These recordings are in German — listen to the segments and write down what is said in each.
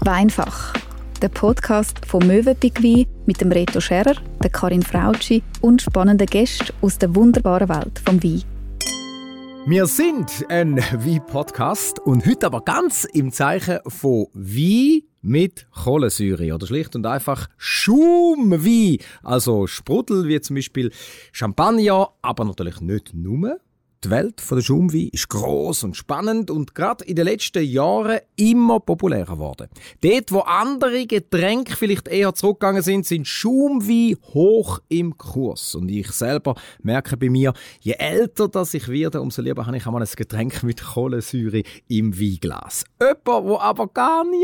Weinfach, der Podcast von Mövenpick Wein mit dem Reto Scherer, der Karin Frautschi und spannenden Gästen aus der wunderbaren Welt vom Wein. Wir sind ein Wein-Podcast und heute aber ganz im Zeichen von Wein mit Kohlensäure oder schlicht und einfach Schaumwein. Also Sprudel wie zum Beispiel Champagner, aber natürlich nicht nur. Die Welt der Schaumwein ist gross und spannend und gerade in den letzten Jahren immer populärer geworden. Dort, wo andere Getränke vielleicht eher zurückgegangen sind Schaumwein hoch im Kurs. Und ich selber merke bei mir, je älter das ich werde, umso lieber habe ich einmal ein Getränk mit Kohlensäure im Weinglas. Jemand, der aber gar nie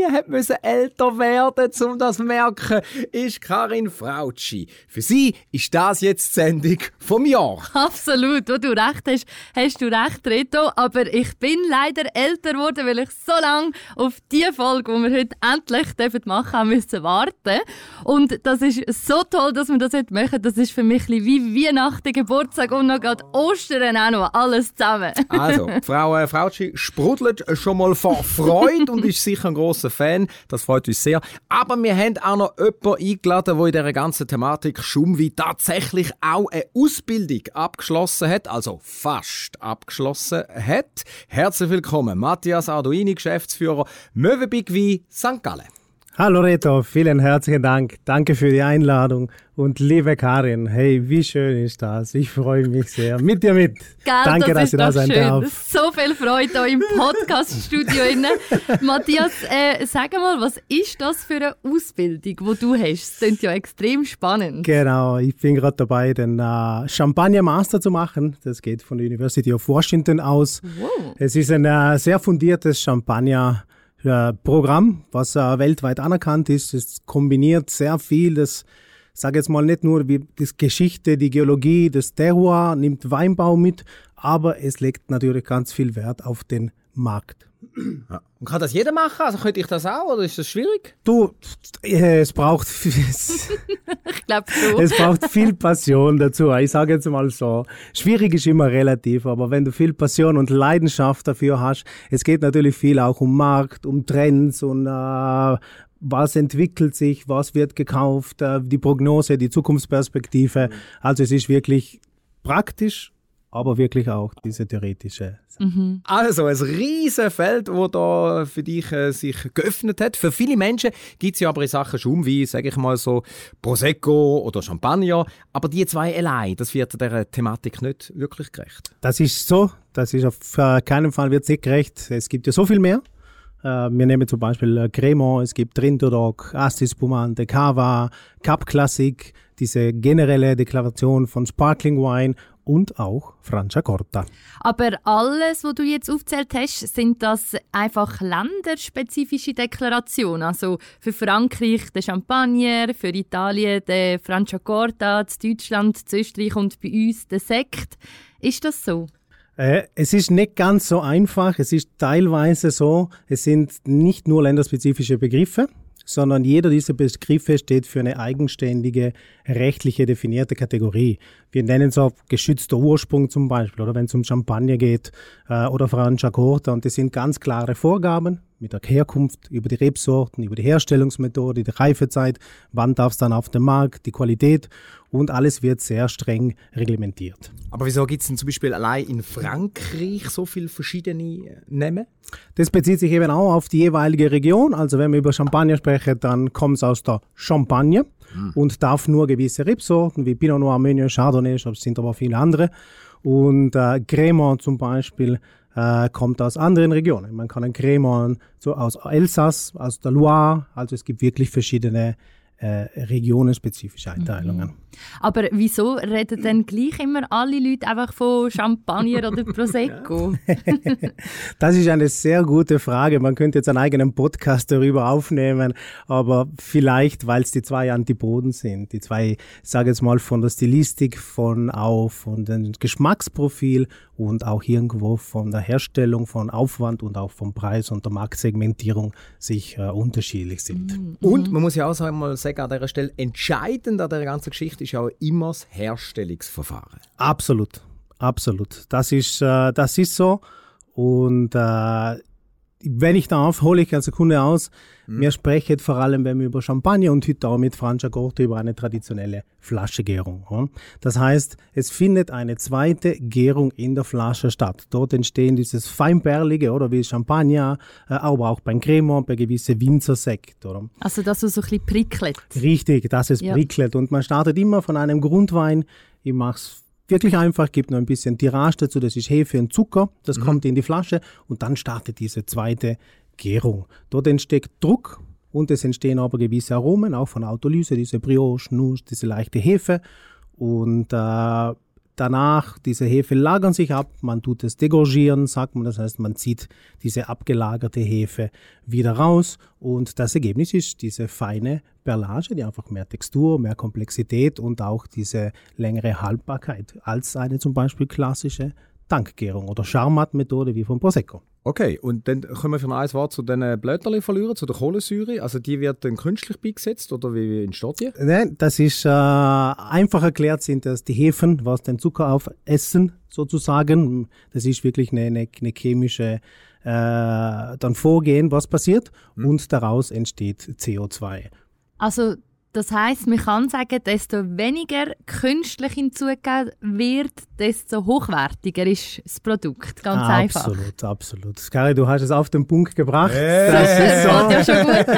älter werden musste, um das zu merken, ist Karin Frautschi. Für sie ist das jetzt die Sendung vom Jahr. Absolut, wo du recht hast du recht, Reto. Aber ich bin leider älter geworden, weil ich so lange auf die Folge, die wir heute endlich machen haben müssen warten. Und das ist so toll, dass wir das heute machen. Das ist für mich wie Weihnachten, Geburtstag und noch gerade Ostern auch noch. Alles zusammen. Also, Frau Frautschi sprudelt schon mal vor Freude und ist sicher ein grosser Fan. Das freut uns sehr. Aber wir haben auch noch jemanden eingeladen, der in dieser ganzen Thematik Schaumwein tatsächlich auch eine Ausbildung abgeschlossen hat. Also fast abgeschlossen hat. Herzlich willkommen, Matthias Arduini, Geschäftsführer Mövenpick Wein St. Gallen. Hallo Reto, vielen herzlichen Dank. Danke für die Einladung. Und liebe Karin, hey, wie schön ist das? Ich freue mich sehr. Mit dir mit. Gell, danke, dass ich da sein darf. So viel Freude hier im Podcast-Studio. Matthias, sag mal, was ist das für eine Ausbildung, die du hast? Das klingt ja extrem spannend. Genau, ich bin gerade dabei, den Champagner Master zu machen. Das geht von der University of Washington aus. Wow. Es ist ein sehr fundiertes Champagner Programm, was weltweit anerkannt ist. Es kombiniert sehr viel, das sage jetzt mal nicht nur wie die Geschichte, die Geologie, das Terroir, nimmt Weinbau mit, aber es legt natürlich ganz viel Wert auf den Markt. Ja. Und kann das jeder machen? Also könnte ich das auch oder ist das schwierig? Du, es braucht ich glaube schon. Es braucht viel Passion dazu. Ich sage jetzt mal so, schwierig ist immer relativ, aber wenn du viel Passion und Leidenschaft dafür hast, es geht natürlich viel auch um Markt, um Trends und was entwickelt sich, was wird gekauft, die Prognose, die Zukunftsperspektive. Also es ist wirklich praktisch, aber wirklich auch diese theoretische Sache. Mhm. Also ein riesen Feld, das da für dich sich geöffnet hat. Für viele Menschen gibt es ja aber in Sachen Schaumwein, sage ich mal so, Prosecco oder Champagner. Aber die zwei allein, das wird der Thematik nicht wirklich gerecht. Das ist so. Das ist auf keinen Fall wird nicht gerecht. Es gibt ja so viel mehr. Wir nehmen zum Beispiel Cremant, es gibt Trintodoc, Asti Spumante, Cava, Cap Classic, diese generelle Deklaration von Sparkling Wine und auch Franciacorta. Aber alles, was du jetzt aufgezählt hast, sind das einfach länderspezifische Deklarationen? Also für Frankreich der Champagner, für Italien der Franciacorta, zu Deutschland, zu Österreich und bei uns der Sekt. Ist das so? Es ist nicht ganz so einfach. Es ist teilweise so, es sind nicht nur länderspezifische Begriffe, sondern jeder dieser Begriffe steht für eine eigenständige, rechtliche definierte Kategorie. Wir nennen es auch geschützter Ursprung zum Beispiel, oder wenn es um Champagner geht oder Franciacorta. Und das sind ganz klare Vorgaben mit der Herkunft, über die Rebsorten, über die Herstellungsmethode, die Reifezeit, wann darf es dann auf den Markt, die Qualität und alles wird sehr streng reglementiert. Aber wieso gibt es denn zum Beispiel allein in Frankreich so viele verschiedene Namen? Das bezieht sich eben auch auf die jeweilige Region. Also wenn wir über Champagner sprechen, dann kommt es aus der Champagne und darf nur gewisse Rebsorten wie Pinot Noir, Meunier, Chardonnay, es sind aber viele andere. Und Cremant zum Beispiel kommt aus anderen Regionen. Man kann ein Cremant so aus Elsass, aus der Loire, also es gibt wirklich verschiedene regionenspezifische Einteilungen. Aber wieso reden denn gleich immer alle Leute einfach von Champagner oder Prosecco? Das ist eine sehr gute Frage. Man könnte jetzt einen eigenen Podcast darüber aufnehmen, aber vielleicht, weil es die zwei Antipoden sind. Die zwei, ich sage jetzt mal, von der Stilistik, von dem Geschmacksprofil und auch irgendwo von der Herstellung, von Aufwand und auch vom Preis und der Marktsegmentierung sich unterschiedlich sind. Und man muss ja auch sagen, an dieser Stelle, entscheidend an der ganzen Geschichte ist ja auch immer das Herstellungsverfahren. Absolut, absolut. Das ist so. Und Wenn ich darf, hole ich als Sekunde aus. Wir sprechen vor allem, wenn wir über Champagner und heute auch mit Franciacorta über eine traditionelle Flaschengärung. Ja. Das heißt, es findet eine zweite Gärung in der Flasche statt. Dort entstehen dieses feinperlige, oder wie Champagner, aber auch beim Cremant, bei gewissen Winzersekt. Oder? Also, dass es so ein bisschen prickelt. Richtig, dass es prickelt. Und man startet immer von einem Grundwein. Ich mache es wirklich einfach, gibt noch ein bisschen Tirage dazu, das ist Hefe und Zucker, das kommt in die Flasche und dann startet diese zweite Gärung. Dort entsteht Druck und es entstehen aber gewisse Aromen, auch von Autolyse, diese Brioche, Nuss, diese leichte Hefe und danach, diese Hefe lagern sich ab, man tut es degorgieren, sagt man, das heißt, man zieht diese abgelagerte Hefe wieder raus und das Ergebnis ist diese feine Perlage, die einfach mehr Textur, mehr Komplexität und auch diese längere Haltbarkeit als eine zum Beispiel klassische Tankgärung oder Charmat-Methode wie vom Prosecco. Okay, und dann können wir für ein Wort zu den Blätterli verlieren, zu der Kohlensäure. Also die wird dann künstlich beigesetzt oder wie entsteht die? Nein, das ist einfach erklärt, sind das die Hefen, was den Zucker aufessen sozusagen. Das ist wirklich eine chemische dann Vorgehen, was passiert und daraus entsteht CO2. Also das heisst, man kann sagen, desto weniger künstlich hinzugegeben wird, desto hochwertiger ist das Produkt. Ganz einfach. Absolut. Kari, du hast es auf den Punkt gebracht. Das ist ja schon gut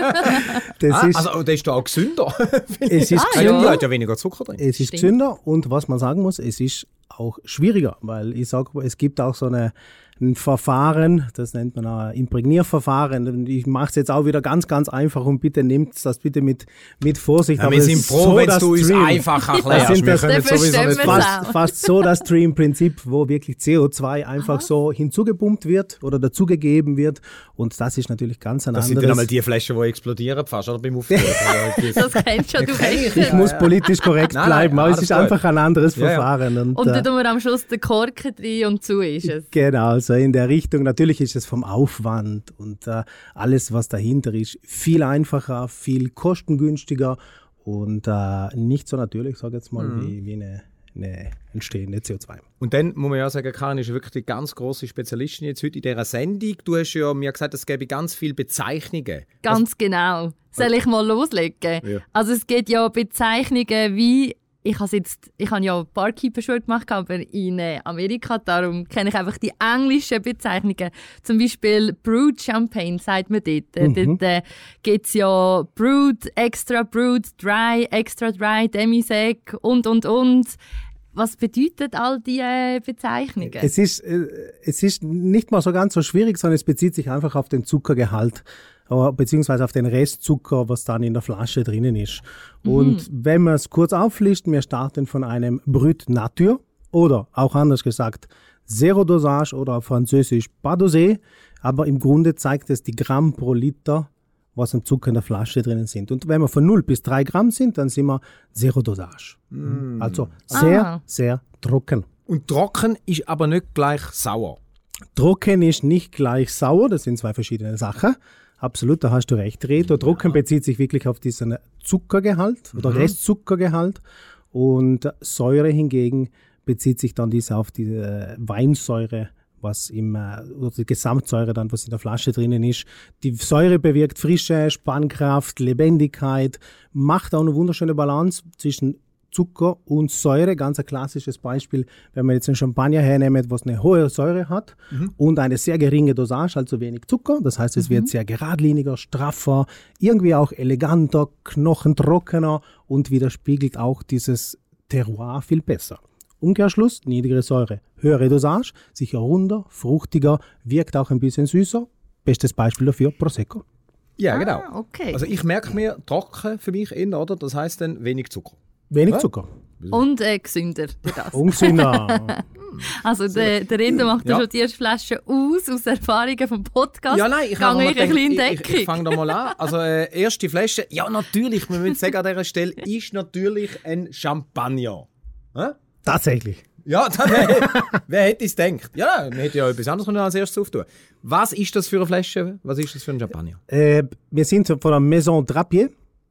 an. Also der ist da auch gesünder. Es ist gesünder, hat ja weniger Zucker drin. Es ist gesünder und was man sagen muss, es ist auch schwieriger, weil ich sage, es gibt auch so ein Verfahren, das nennt man ein Imprägnierverfahren. Und ich mache es jetzt auch wieder ganz, ganz einfach und bitte nehmt das bitte mit Vorsicht. Ja, wir sind froh, wenn du es einfach erklärst. Wir können sowieso nicht fast so das Stream-Prinzip, wo wirklich CO2 einfach so hinzugepumpt wird oder dazugegeben wird und das ist natürlich ganz ein anderes. Das sind dann einmal die Flaschen, die explodieren fast oder beim Auftreten. Das kennst du kennst. Ich muss politisch korrekt bleiben, aber es ist einfach ein anderes Verfahren. Und dann tun wir am Schluss den Korken drin und zu ist es. Genau, also in der Richtung, natürlich ist es vom Aufwand und alles, was dahinter ist, viel einfacher, viel kostengünstiger und nicht so natürlich, sage ich jetzt mal, wie eine entstehende CO2. Und dann muss man ja sagen, Karin ist wirklich die ganz grosse Spezialistin jetzt heute in dieser Sendung. Du hast ja mir gesagt, es gäbe ganz viele Bezeichnungen. Ganz genau. Soll ich mal loslegen? Ja. Also es gibt ja Bezeichnungen wie ich habe ja Barkeeper-Schule gemacht, aber in Amerika, darum kenne ich einfach die englischen Bezeichnungen. Zum Beispiel Brut Champagne, sagt man dort. Dort gibt es ja Brut, Extra Brut, Dry, Extra Dry, Demi-Sec und. Was bedeuten all diese Bezeichnungen? Es ist nicht mal so ganz so schwierig, sondern es bezieht sich einfach auf den Zuckergehalt beziehungsweise auf den Restzucker, was dann in der Flasche drinnen ist. Und wenn wir es kurz auflisten, wir starten von einem Brut Nature oder auch anders gesagt Zero Dosage oder auf Französisch Pas Dosé, aber im Grunde zeigt es die Gramm pro Liter, was im Zucker in der Flasche drinnen sind. Und wenn wir von 0 bis 3 Gramm sind, dann sind wir Zero Dosage. Also sehr, sehr trocken. Und trocken ist aber nicht gleich sauer? Trocken ist nicht gleich sauer, das sind zwei verschiedene Sachen. Absolut, da hast du recht, Reto. Trocken bezieht sich wirklich auf diesen Zuckergehalt oder Restzuckergehalt und Säure hingegen bezieht sich dann auf die Weinsäure, was oder die Gesamtsäure dann, was in der Flasche drinnen ist. Die Säure bewirkt Frische, Spannkraft, Lebendigkeit, macht auch eine wunderschöne Balance zwischen Zucker und Säure. Ganz ein klassisches Beispiel, wenn man jetzt einen Champagner hernimmt, was eine hohe Säure hat und eine sehr geringe Dosage, also wenig Zucker. Das heißt, es wird sehr geradliniger, straffer, irgendwie auch eleganter, knochentrockener und widerspiegelt auch dieses Terroir viel besser. Umkehrschluss, niedrigere Säure, höhere Dosage, sicher runder, fruchtiger, wirkt auch ein bisschen süßer. Bestes Beispiel dafür, Prosecco. Ja, genau. Okay. Also ich merke mir, trocken für mich oder? Das heisst dann wenig Zucker. Wenig Zucker. Und gesünder. Gesünder. Also der Reto macht ja schon die erste Flasche aus Erfahrungen vom Podcast. Ja, nein, ich fange da mal an. Also erste Flasche, ja natürlich, wir müssen sagen an dieser Stelle, ist natürlich ein Champagner. Tatsächlich. Ja, wer hätte es gedacht? Ja, man hätte ja etwas anderes als erstes auftun. Was ist das für eine Flasche? Was ist das für ein Champagner? Wir sind von der Maison Drapier.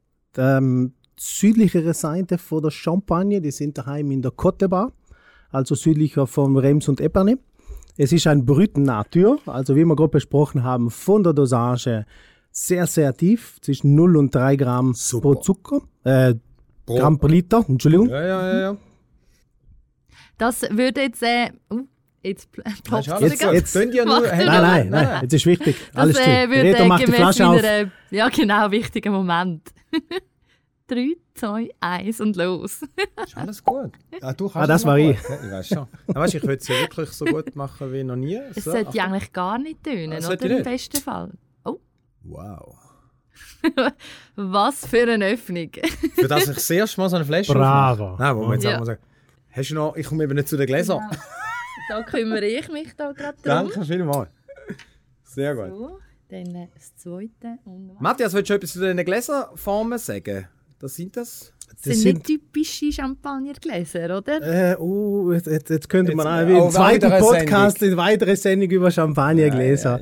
Südlichere Seite von der Champagne, die sind daheim in der Côte d'Ivoire, also südlicher von Reims und Epernay. Es ist ein Brut Natur, also wie wir gerade besprochen haben, von der Dosage sehr, sehr tief, zwischen 0 und 3 Gramm pro Zucker, Gramm per Liter, Entschuldigung. Ja. Das würde jetzt... Jetzt ploppt Jetzt könnt ihr nur... Nein, jetzt ist wichtig. Alles das still. würde Reto macht die Flasche auf. Ja, genau, wichtiger Moment. 3, 2, 1 und los. Ist alles gut. Du kannst das war ich. Ich weiß schon. Weißt, ich würde es ja wirklich so gut machen wie noch nie. Es So, sollte ja Achtung. eigentlich gar nicht tönen, sollte oder? Im nicht? besten Fall. Oh, Wow. was für eine Öffnung. Für das ich das erste Mal so eine Flasche Bravo. aufmache. Nein, wo man jetzt Ja. auch mal sagen, hast du noch... Ich komme eben nicht zu den Gläsern. Ja. Da kümmere ich mich da gerade drum. Danke vielmals. Sehr gut. So, dann das zweite. Und Matthias, willst du etwas zu den Gläserformen sagen? Das sind das? das sind nicht typische Champagnergläser, oder? Jetzt könnte man Jetzt, auch im oh, zweiten weitere Podcast eine weitere Sendung über Champagnergläser.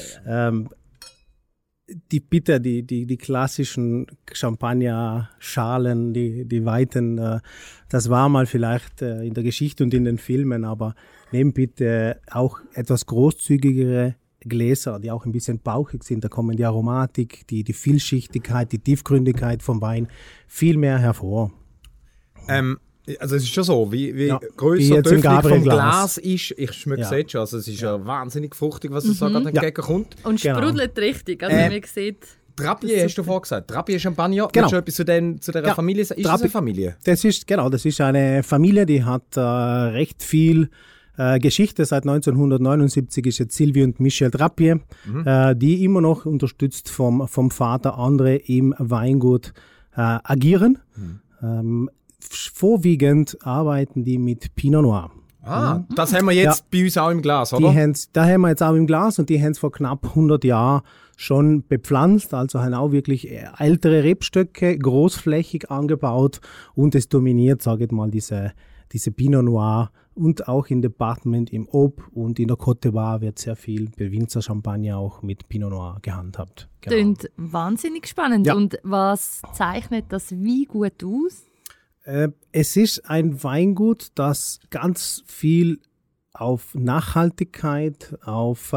Die klassischen Champagnerschalen, die weiten, das war mal vielleicht in der Geschichte und in den Filmen, aber nehmt bitte auch etwas großzügigere Gläser, die auch ein bisschen bauchig sind. Da kommen die Aromatik, die Vielschichtigkeit, die Tiefgründigkeit vom Wein viel mehr hervor. Also es ist schon so, wie Ja, wie grösser jetzt die im Öffnung vom Gabriel-Glas. Glas ist, ich schmecke es Ja. jetzt schon. Also es ist ja wahnsinnig fruchtig, was es so gerade entgegenkommt. Und Genau. sprudelt richtig. Also man sieht... Trapier hast du vorhin gesagt. Trapier Champagner. Genau. Willst du etwas zu dieser Ja. Familie sagen? Ist das Trapier- eine Familie? Das ist eine Familie, die hat recht viel Geschichte. Seit 1979 ist jetzt Sylvie und Michel Trapier, die immer noch unterstützt vom Vater André im Weingut agieren. Vorwiegend arbeiten die mit Pinot Noir. Das haben wir jetzt bei uns auch im Glas, Die oder? da haben wir jetzt auch im Glas und die haben es vor knapp 100 Jahren schon bepflanzt, also haben auch wirklich ältere Rebstöcke, großflächig angebaut und es dominiert, sage ich mal, diese Pinot Noir und auch im Departement im Aube und in der Côte d'Ivoire wird sehr viel Winzer Champagner auch mit Pinot Noir gehandhabt. Genau. Klingt wahnsinnig spannend. Ja. Und was zeichnet das Wein gut aus? Es ist ein Weingut, das ganz viel auf Nachhaltigkeit, auf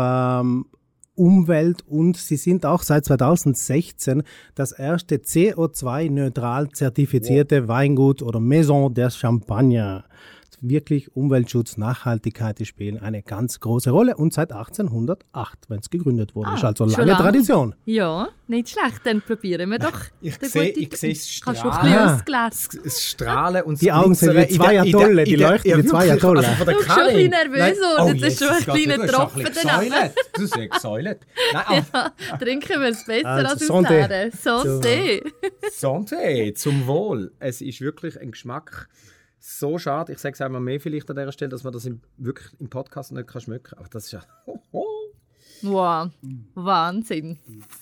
Umwelt und sie sind auch seit 2016 das erste CO2-neutral zertifizierte Weingut oder Maison der Champagner. Wirklich Umweltschutz, Nachhaltigkeit, die spielen eine ganz große Rolle und seit 1808, wenn es gegründet wurde. Ist also schon lange lang. Tradition. Ja, nicht schlecht. Dann probieren wir doch. Ich den sehe guten- es Kannst du ein strahlen. bisschen aufs Glas? Es Strahlen und Die Augen sind wie zwei Atolle, die leuchten wie zwei Atolle. Also von der Du bist schon ein Karin. bisschen nervös geworden, jetzt ist schon ein Jesus Gott, kleiner du hast Tropfen ein bisschen danach. gesäulet. Du hast ja gesäulet. Nein, Trinken wir es besser Also, als aus Santé. Leeren. Santé. Santé, zum Wohl. Es ist wirklich ein Geschmack so schade. Ich sage es einmal mehr vielleicht an dieser Stelle, dass man das wirklich im Podcast nicht schmecken kann. Aber das ist ja... Wow, Wahnsinn.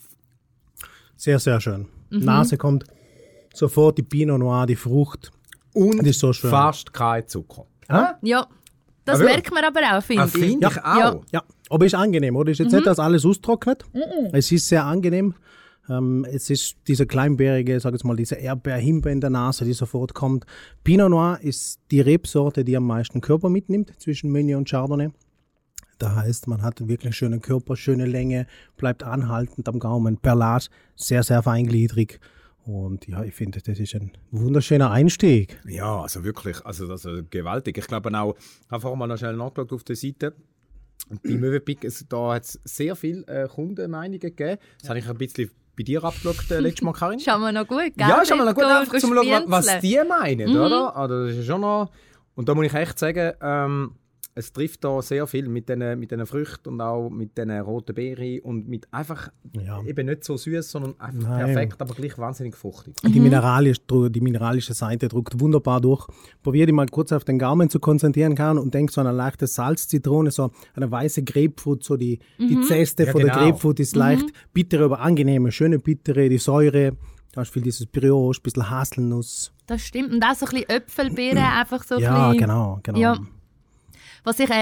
Sehr, sehr schön. Nase kommt sofort die Pinot Noir, die Frucht. Und Das ist so schön. fast kein Zucker. Ja, das Aber- merkt man aber auch, finde ich. Finde ich auch. Ja. Ja, aber ist angenehm, oder? Ist jetzt nicht, dass alles austrocknet. Es ist sehr angenehm. Es ist diese kleinbärige, sag ich mal, diese Erdbeer-Himbeer in der Nase, die sofort kommt. Pinot Noir ist die Rebsorte, die am meisten Körper mitnimmt zwischen Meunier und Chardonnay. Das heißt, man hat wirklich einen schönen Körper, schöne Länge, bleibt anhaltend am Gaumen. Perlage, sehr, sehr feingliedrig. Und ja, ich finde, das ist ein wunderschöner Einstieg. Ja, also wirklich, also das ist gewaltig. Ich glaube auch, ich habe vorhin mal noch schnell nachgeschaut auf der Seite. Und bei Mövenpick, da hat es sehr viele Kundenmeinungen gegeben. Das habe ich ein bisschen bei dir abgeschaut, letztes Mal, Karin. Schauen wir noch gut, gell? Ja, schau mal noch gut, Go- einfach go zum schauen, was spienzeln. die meinen, oder? Also, das ist schon noch... Und da muss ich echt sagen, es trifft da sehr viel mit diesen Früchten und auch mit diesen roten Beeren und mit einfach eben nicht so süß, sondern einfach perfekt, aber gleich wahnsinnig fruchtig. Die mineralische Seite drückt wunderbar durch. Probier dich mal kurz auf den Gaumen zu konzentrieren kann und denk so an eine leichte Salzzitrone, so eine weiße Grapefruit, so die Zeste Ja, von der genau. Grapefruit ist leicht bittere, aber angenehme, schöne bittere, die Säure. Da hast viel dieses Brioche, ein bisschen Haselnuss. Das stimmt. Und auch so ein bisschen Äpfelbeeren, einfach so ein Ja, bisschen... genau. Ja. Was ich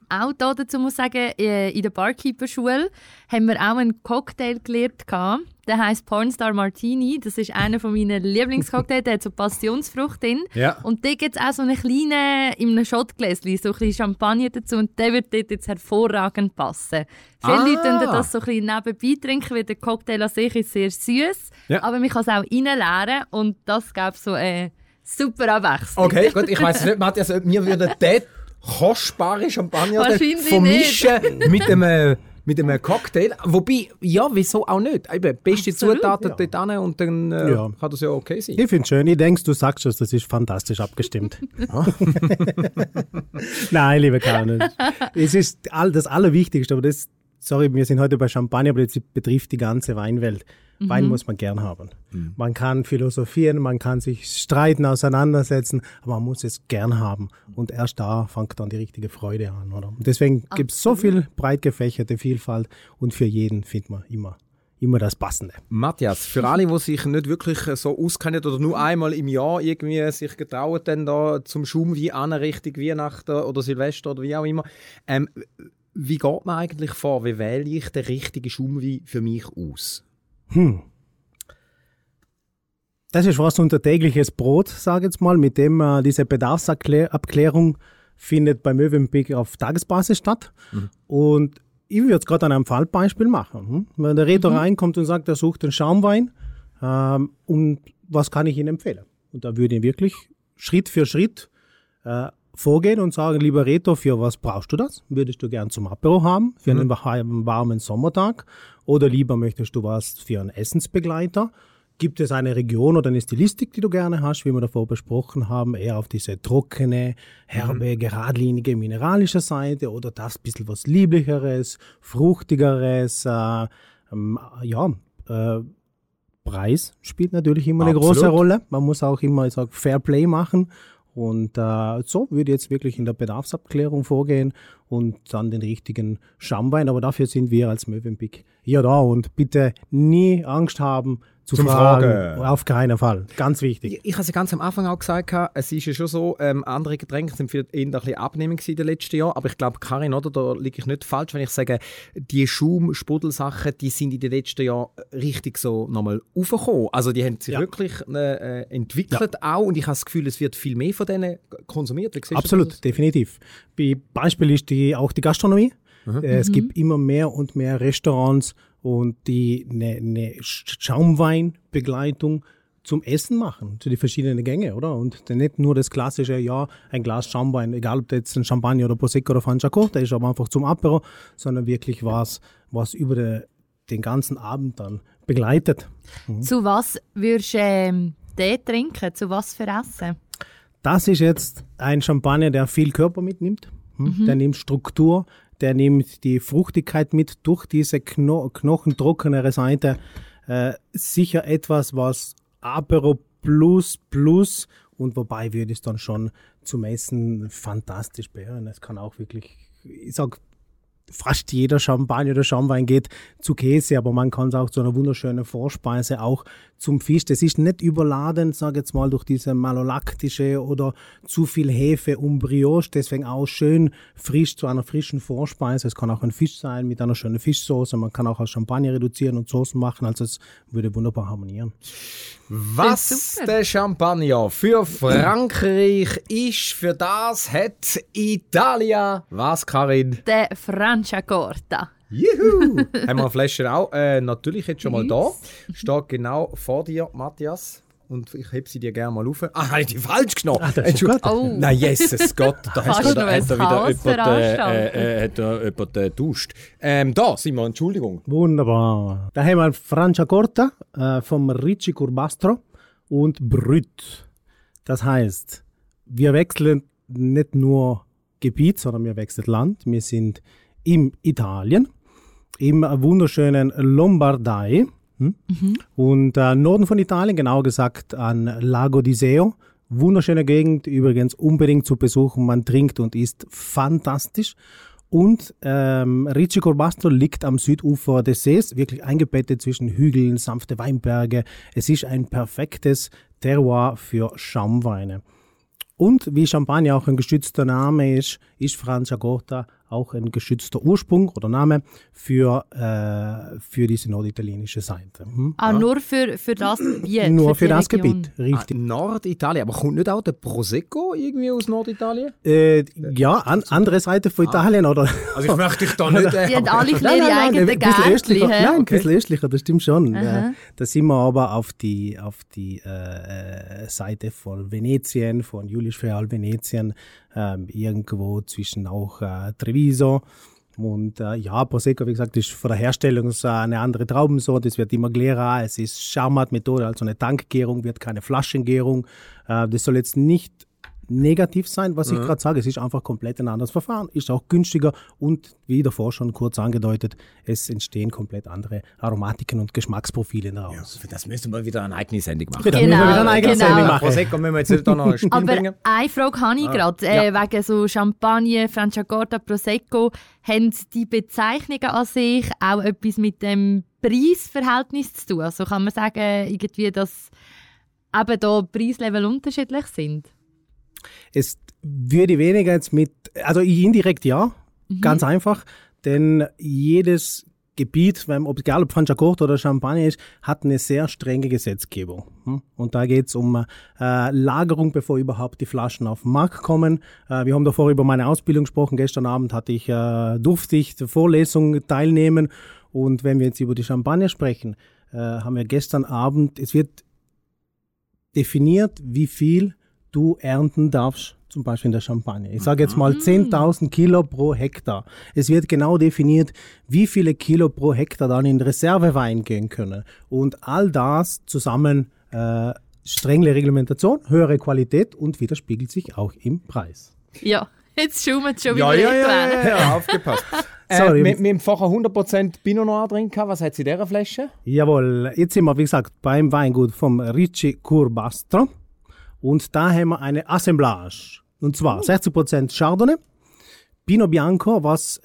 auch da dazu muss sagen, in der Barkeeper-Schule haben wir auch einen Cocktail gelernt. Der heisst Pornstar Martini. Das ist einer meiner Lieblingscocktails. Der hat so Passionsfrucht drin. Ja. Und da gibt es auch so einen kleinen, in einem Schottgläschen, so ein bisschen Champagner dazu. Und der wird dort jetzt hervorragend passen. Viele Leute trinken das so ein bisschen nebenbei trinken, weil der Cocktail an sich ist sehr süß. Ja. Aber man kann es auch reinleeren. Und das gibt so eine super Abwechslung. Okay, gut, ich weiss nicht, Matthias, wir würden den kostbare Champagner Wahrscheinlich vermischen mit einem Cocktail. Wobei, ja, wieso auch nicht? Eben, beste Absolut, Zutaten ja. dort hin und dann kann das ja okay sein. Ich finde es schön. Ich denke, du sagst es, das ist fantastisch abgestimmt. Nein, liebe Karin. Es ist das Allerwichtigste, aber sorry, wir sind heute bei Champagner, aber das betrifft die ganze Weinwelt. Wein muss man gern haben. Man kann philosophieren, man kann sich streiten, auseinandersetzen, aber man muss es gern haben. Und erst da fängt dann die richtige Freude an. Oder? Und deswegen gibt es so viel breit gefächerte Vielfalt und für jeden findet man immer das Passende. Matthias, für alle, die sich nicht wirklich so auskennen oder nur einmal im Jahr irgendwie sich getrauen, dann da zum Schaumwein an Richtung Weihnachten oder Silvester oder wie auch immer, wie geht man eigentlich vor? Wie wähle ich den richtigen Schaumwein für mich aus? Das ist fast unser tägliches Brot, sage ich jetzt mal, mit dem diese Bedarfsabklärung findet bei Mövenpick auf Tagesbasis statt. Und ich würde es gerade an einem Fallbeispiel machen. Wenn der Reto reinkommt und sagt, er sucht einen Schaumwein, und was kann ich ihm empfehlen? Und da würde ich wirklich Schritt für Schritt vorgehen und sagen, lieber Reto, für was brauchst du das? Würdest du gern zum Apero haben, für einen warmen Sommertag? Oder lieber möchtest du was für einen Essensbegleiter? Gibt es eine Region oder eine Stilistik, die du gerne hast, wie wir davor besprochen haben, eher auf diese trockene, herbe, geradlinige, mineralische Seite oder das bisschen was Lieblicheres, Fruchtigeres, Preis spielt natürlich immer eine große Rolle. Man muss auch immer Fair Play machen. Und so würde ich jetzt wirklich in der Bedarfsabklärung vorgehen und dann den richtigen Schaumwein. Aber dafür sind wir als Mövenpick ja da. Und bitte nie Angst haben zu fragen. Auf keinen Fall. Ganz wichtig. Ich habe es ja ganz am Anfang auch gesagt, es ist ja schon so, andere Getränke sind vielleicht eher ein bisschen abnehmend in den letzten Jahren. Aber ich glaube, Karin, oder, da liege ich nicht falsch, wenn ich sage, die Schaum-Sprudel-Sachen, die sind in den letzten Jahren richtig so nochmal aufgekommen. Also die haben sich wirklich entwickelt auch. Und ich habe das Gefühl, es wird viel mehr von denen konsumiert. Absolut, definitiv. Beispiel ist auch die Gastronomie. Es gibt immer mehr und mehr Restaurants und die eine Schaumweinbegleitung zum Essen machen, zu den verschiedenen Gänge, oder? Und nicht nur das klassische, ein Glas Schaumwein, egal ob das jetzt ein Champagner oder Prosecco oder Franciacorta ist, aber einfach zum Apero, sondern wirklich was über den ganzen Abend dann begleitet. Zu was würdest du Tee trinken? Zu was für Essen? Das ist jetzt ein Champagner, der viel Körper mitnimmt. Der nimmt Struktur, der nimmt die Fruchtigkeit mit durch diese knochentrockenere Seite. Sicher etwas, was Apero plus und wobei würde es dann schon zum Essen fantastisch behören. Es kann auch wirklich, ich sag, fast jeder Champagner oder Schaumwein geht zu Käse, aber man kann es auch zu einer wunderschönen Vorspeise, auch zum Fisch. Das ist nicht überladen, sage jetzt mal, durch diese malolaktische oder zu viel Hefe und Brioche. Deswegen auch schön frisch zu einer frischen Vorspeise. Es kann auch ein Fisch sein mit einer schönen Fischsoße. Man kann auch aus Champagner reduzieren und Soßen machen. Also es würde wunderbar harmonieren. Was der Champagner für Frankreich ist, für das hat Italia. Was, Karin? Der Franciacorta. Juhu! Haben wir eine Flasche auch natürlich jetzt schon mal da. Steht genau vor dir, Matthias. Und ich heb sie dir gerne mal auf. Habe ich die falsch genommen? Oh. Nein, Jesus Gott. Da hat wieder jemand getauscht. Da sind wir, Entschuldigung. Wunderbar. Da haben wir Franciacorta vom Ricci Curbastro und Brut. Das heißt, wir wechseln nicht nur Gebiet, sondern wir wechseln Land. Wir sind in Italien, im wunderschönen Lombardei. Und Norden von Italien, genau gesagt an Lago di Seo. Wunderschöne Gegend, übrigens unbedingt zu besuchen. Man trinkt und isst fantastisch. Und Ricci Curbastro liegt am Südufer des Sees, wirklich eingebettet zwischen Hügeln, sanfte Weinberge. Es ist ein perfektes Terroir für Schaumweine. Und wie Champagner auch ein gestützter Name ist Franciacorta auch ein geschützter Ursprung oder Name für diese norditalienische Seite. Nur für das Gebiet? Nur für das Region. Gebiet, richtig. Norditalien, aber kommt nicht auch der Prosecco irgendwie aus Norditalien? Andere Seite von Italien, oder? Also ich möchte dich da nicht... Die haben alle ihre eigenen ein bisschen östlicher. Gärtchen. Nein, ein bisschen östlicher, das stimmt schon. Da sind wir aber auf die Seite von Venetien, von Julius Feal Venetien, irgendwo zwischen auch Treviso. Und Prosecco, wie gesagt, ist von der Herstellung eine andere Traubensorte. Es wird immer klarer, es ist Charmat-Methode, also eine Tankgärung, wird keine Flaschengärung. Das soll jetzt nicht negativ sein, was ich gerade sage. Es ist einfach komplett ein anderes Verfahren, ist auch günstiger und wie davor schon kurz angedeutet, es entstehen komplett andere Aromatiken und Geschmacksprofile daraus. Für das müssen wir wieder eine eigene Sendung machen. Prosecco müssen wir jetzt da noch ein Spiel bringen. Aber eine Frage habe ich gerade, wegen so Champagner, Franciacorta, Prosecco, haben die Bezeichnungen an sich auch etwas mit dem Preisverhältnis zu tun? Also kann man sagen, irgendwie, dass eben da Preislevel unterschiedlich sind? Es würde weniger jetzt also indirekt ganz einfach, denn jedes Gebiet, egal ob Franciacorta oder Champagner ist, hat eine sehr strenge Gesetzgebung. Und da geht es um Lagerung, bevor überhaupt die Flaschen auf den Markt kommen. Wir haben davor über meine Ausbildung gesprochen. Gestern Abend durfte ich der Vorlesung teilnehmen. Und wenn wir jetzt über die Champagner sprechen, haben wir gestern Abend, es wird definiert, wie viel du ernten darfst, zum Beispiel in der Champagne. Ich sage jetzt mal 10.000 Kilo pro Hektar. Es wird genau definiert, wie viele Kilo pro Hektar dann in Reservewein gehen können. Und all das zusammen strenge Reglementation, höhere Qualität und widerspiegelt sich auch im Preis. Ja, jetzt schummt schon wieder. Ja, aufgepasst. Sorry. Wir haben vorher 100% Pinot Noir drin gehabt. Was hat es in dieser Flasche? Jawohl, jetzt sind wir, wie gesagt, beim Weingut vom Ricci Curbastro. Und da haben wir eine Assemblage. Und zwar 60% Chardonnay, Pinot Bianco, was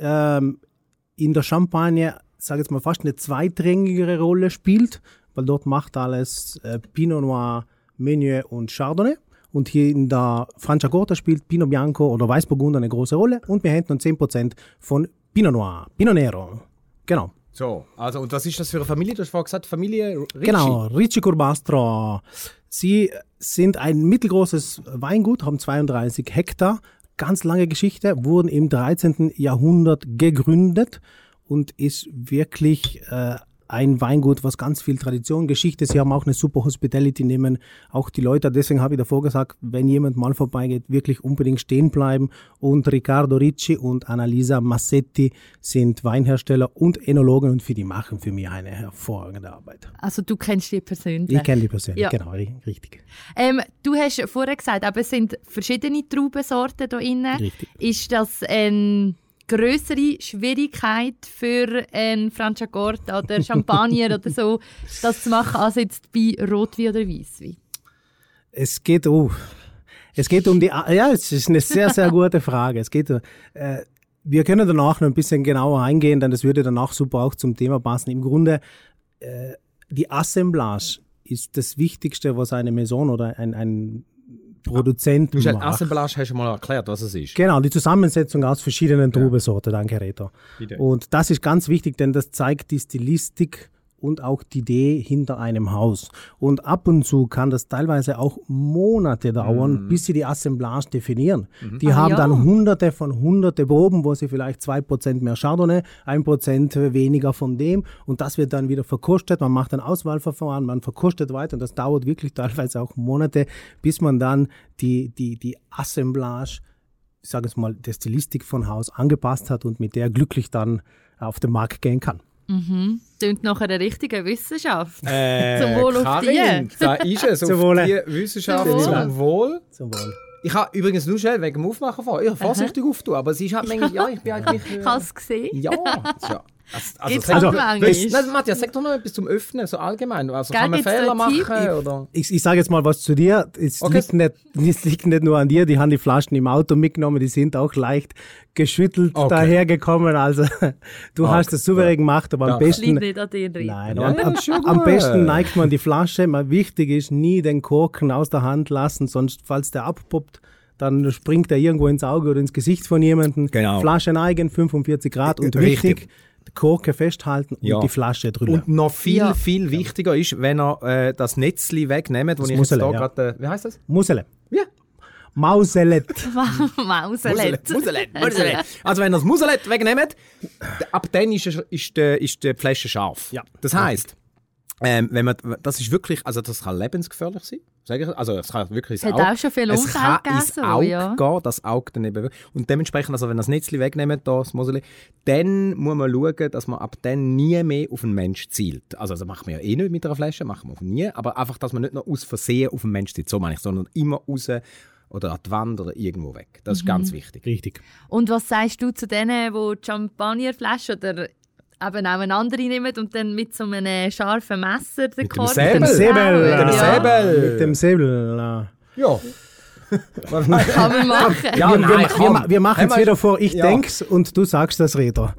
in der Champagne, sage jetzt mal, fast eine zweitrangigere Rolle spielt, weil dort macht alles Pinot Noir, Meunier und Chardonnay. Und hier in der Franciacorta spielt Pinot Bianco oder Weißburgunder eine große Rolle. Und wir hätten 10% von Pinot Noir, Pinot Nero. Genau. So, also und was ist das für eine Familie? Du hast vorhin gesagt, Familie Ricci. Genau, Ricci Curbastro. Sie sind ein mittelgroßes Weingut, haben 32 Hektar, ganz lange Geschichte, wurden im 13. Jahrhundert gegründet und ist wirklich ein Weingut, was ganz viel Tradition, Geschichte, sie haben auch eine super Hospitality, nehmen auch die Leute, deswegen habe ich davor gesagt, wenn jemand mal vorbeigeht, wirklich unbedingt stehen bleiben. Und Riccardo Ricci und Annalisa Massetti sind Weinhersteller und Enologen und die machen für mich eine hervorragende Arbeit. Also du kennst die persönlich? Ich kenne die persönlich, genau, richtig. Du hast vorher gesagt, aber es sind verschiedene Traubensorten hier drin. Richtig. Ist das eine grössere Schwierigkeit für einen Franciacorta oder Champagner oder so, das zu machen, als jetzt bei Rotwein oder Weisswein? Es geht um die, es ist eine sehr, sehr gute Frage. Wir können danach noch ein bisschen genauer eingehen, denn das würde danach super auch zum Thema passen. Im Grunde, die Assemblage ist das Wichtigste, was eine Maison oder ein Produzent macht. Assemblage hast du mal erklärt, was es ist. Genau, die Zusammensetzung aus verschiedenen Traubensorten, danke Reto. Bitte. Und das ist ganz wichtig, denn das zeigt die Stilistik und auch die Idee hinter einem Haus. Und ab und zu kann das teilweise auch Monate dauern, bis sie die Assemblage definieren. Die haben dann hunderte Proben, wo sie vielleicht 2% mehr Chardonnay, 1% weniger von dem und das wird dann wieder verkostet. Man macht ein Auswahlverfahren, man verkostet weiter und das dauert wirklich teilweise auch Monate, bis man dann die Assemblage, ich sage es mal, der Stilistik von Haus angepasst hat und mit der glücklich dann auf den Markt gehen kann. Klingt nach einer richtigen Wissenschaft. Zum Wohl auf Karin, die. Da ist es, auf die Wissenschaft zum Wohl. Zum Wohl. Ich habe übrigens nur schnell wegen dem Aufmachen vor. Ich habe vorsichtig auftun, aber es ist halt manchmal, ich bin eigentlich... Ich habe es gesehen. Ja. Matthias, sag doch noch etwas zum Öffnen, so allgemein. Also kann man Fehler machen? Oder? Ich sage jetzt mal was zu dir. Es liegt nicht nur an dir, die haben die Flaschen im Auto mitgenommen, die sind auch leicht geschüttelt dahergekommen. Also du hast das souverän gemacht, aber am besten... liegt nicht an dir drin. Nein, am besten neigt man die Flasche. Wichtig ist, nie den Korken aus der Hand lassen, sonst, falls der abpoppt, dann springt er irgendwo ins Auge oder ins Gesicht von jemandem. Genau. Flasche neigen, 45 Grad und wichtig, die Korke festhalten und die Flasche drüber. Und noch viel wichtiger ist, wenn er das Netzli wegnimmt, wo ich jetzt da gerade, wie heißt das? Musele. Ja. Mauselet. Mauselet. Also wenn ihr das Muselet wegnehmt, ab dann ist die Flasche scharf. Ja. Das heisst, wenn man, das ist wirklich, also das kann lebensgefährlich sein. Also es kann wirklich ins Auge. Hat auch schon viel Unfall gegeben. Es kann ins Auge gehen, das Auge dann eben. Und dementsprechend, also wenn das Netzli wegnimmt, das Moseli, dann muss man schauen, dass man ab dann nie mehr auf einen Menschen zielt. Also das macht man ja eh nicht mit einer Flasche, machen wir nie, aber einfach, dass man nicht noch aus Versehen auf einen Menschen zielt, so meine ich, sondern immer raus oder an die Wand oder irgendwo weg. Das ist ganz wichtig. Richtig. Und was sagst du zu denen, die die Champagnerflasche oder eben auch eine andere nehmen und dann mit so einem scharfen Messer den Mit dem Kork Säbel. Säbel. Mit dem Säbel. Ja. Kann man machen. Ja, wir machen es wieder vor, ich denk's und du sagst das Räder.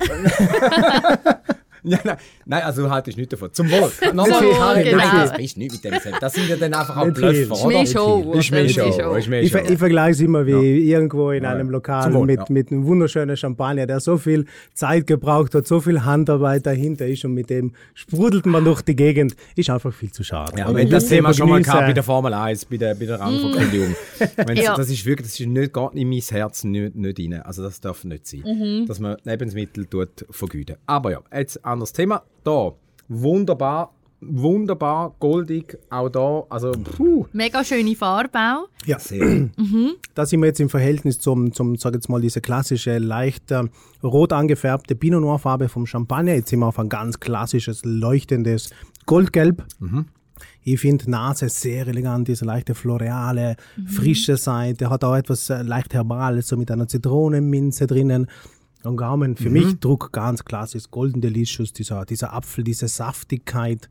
Ja, nein, also du haltest nichts davon. Zum Wohl. Das ist nicht mit dem Säbel. Das sind ja dann einfach auch Blöffer, oder? Schmähshow. Ich vergleiche es immer wie irgendwo in einem Lokal mit einem wunderschönen Champagner, der so viel Zeit gebraucht hat, so viel Handarbeit dahinter ist und mit dem sprudelt man durch die Gegend. Ist einfach viel zu schade. Ja, wenn das Thema schon mal gehabt bei der Formel 1, bei der Rangverkündigung. Das ist wirklich, das ist nicht, geht in mein Herz nicht rein. Also das darf nicht sein, dass man Lebensmittel vergüten. Aber ja, jetzt anderes Thema. Da, wunderbar, goldig, auch da, also Mega schöne Farbe auch. Ja, da sind wir jetzt im Verhältnis zum sag jetzt mal, diese klassische, leicht rot angefärbte Pinot Noir Farbe vom Champagner. Jetzt sind wir auf ein ganz klassisches, leuchtendes Goldgelb. Ich finde Nase sehr elegant, diese leichte floreale, frische Seite, hat auch etwas leicht Herbales, so mit einer Zitronenminze drinnen. Und Gaumen, für mich Druck ganz klassisch, Golden Delicious, dieser Apfel, diese Saftigkeit.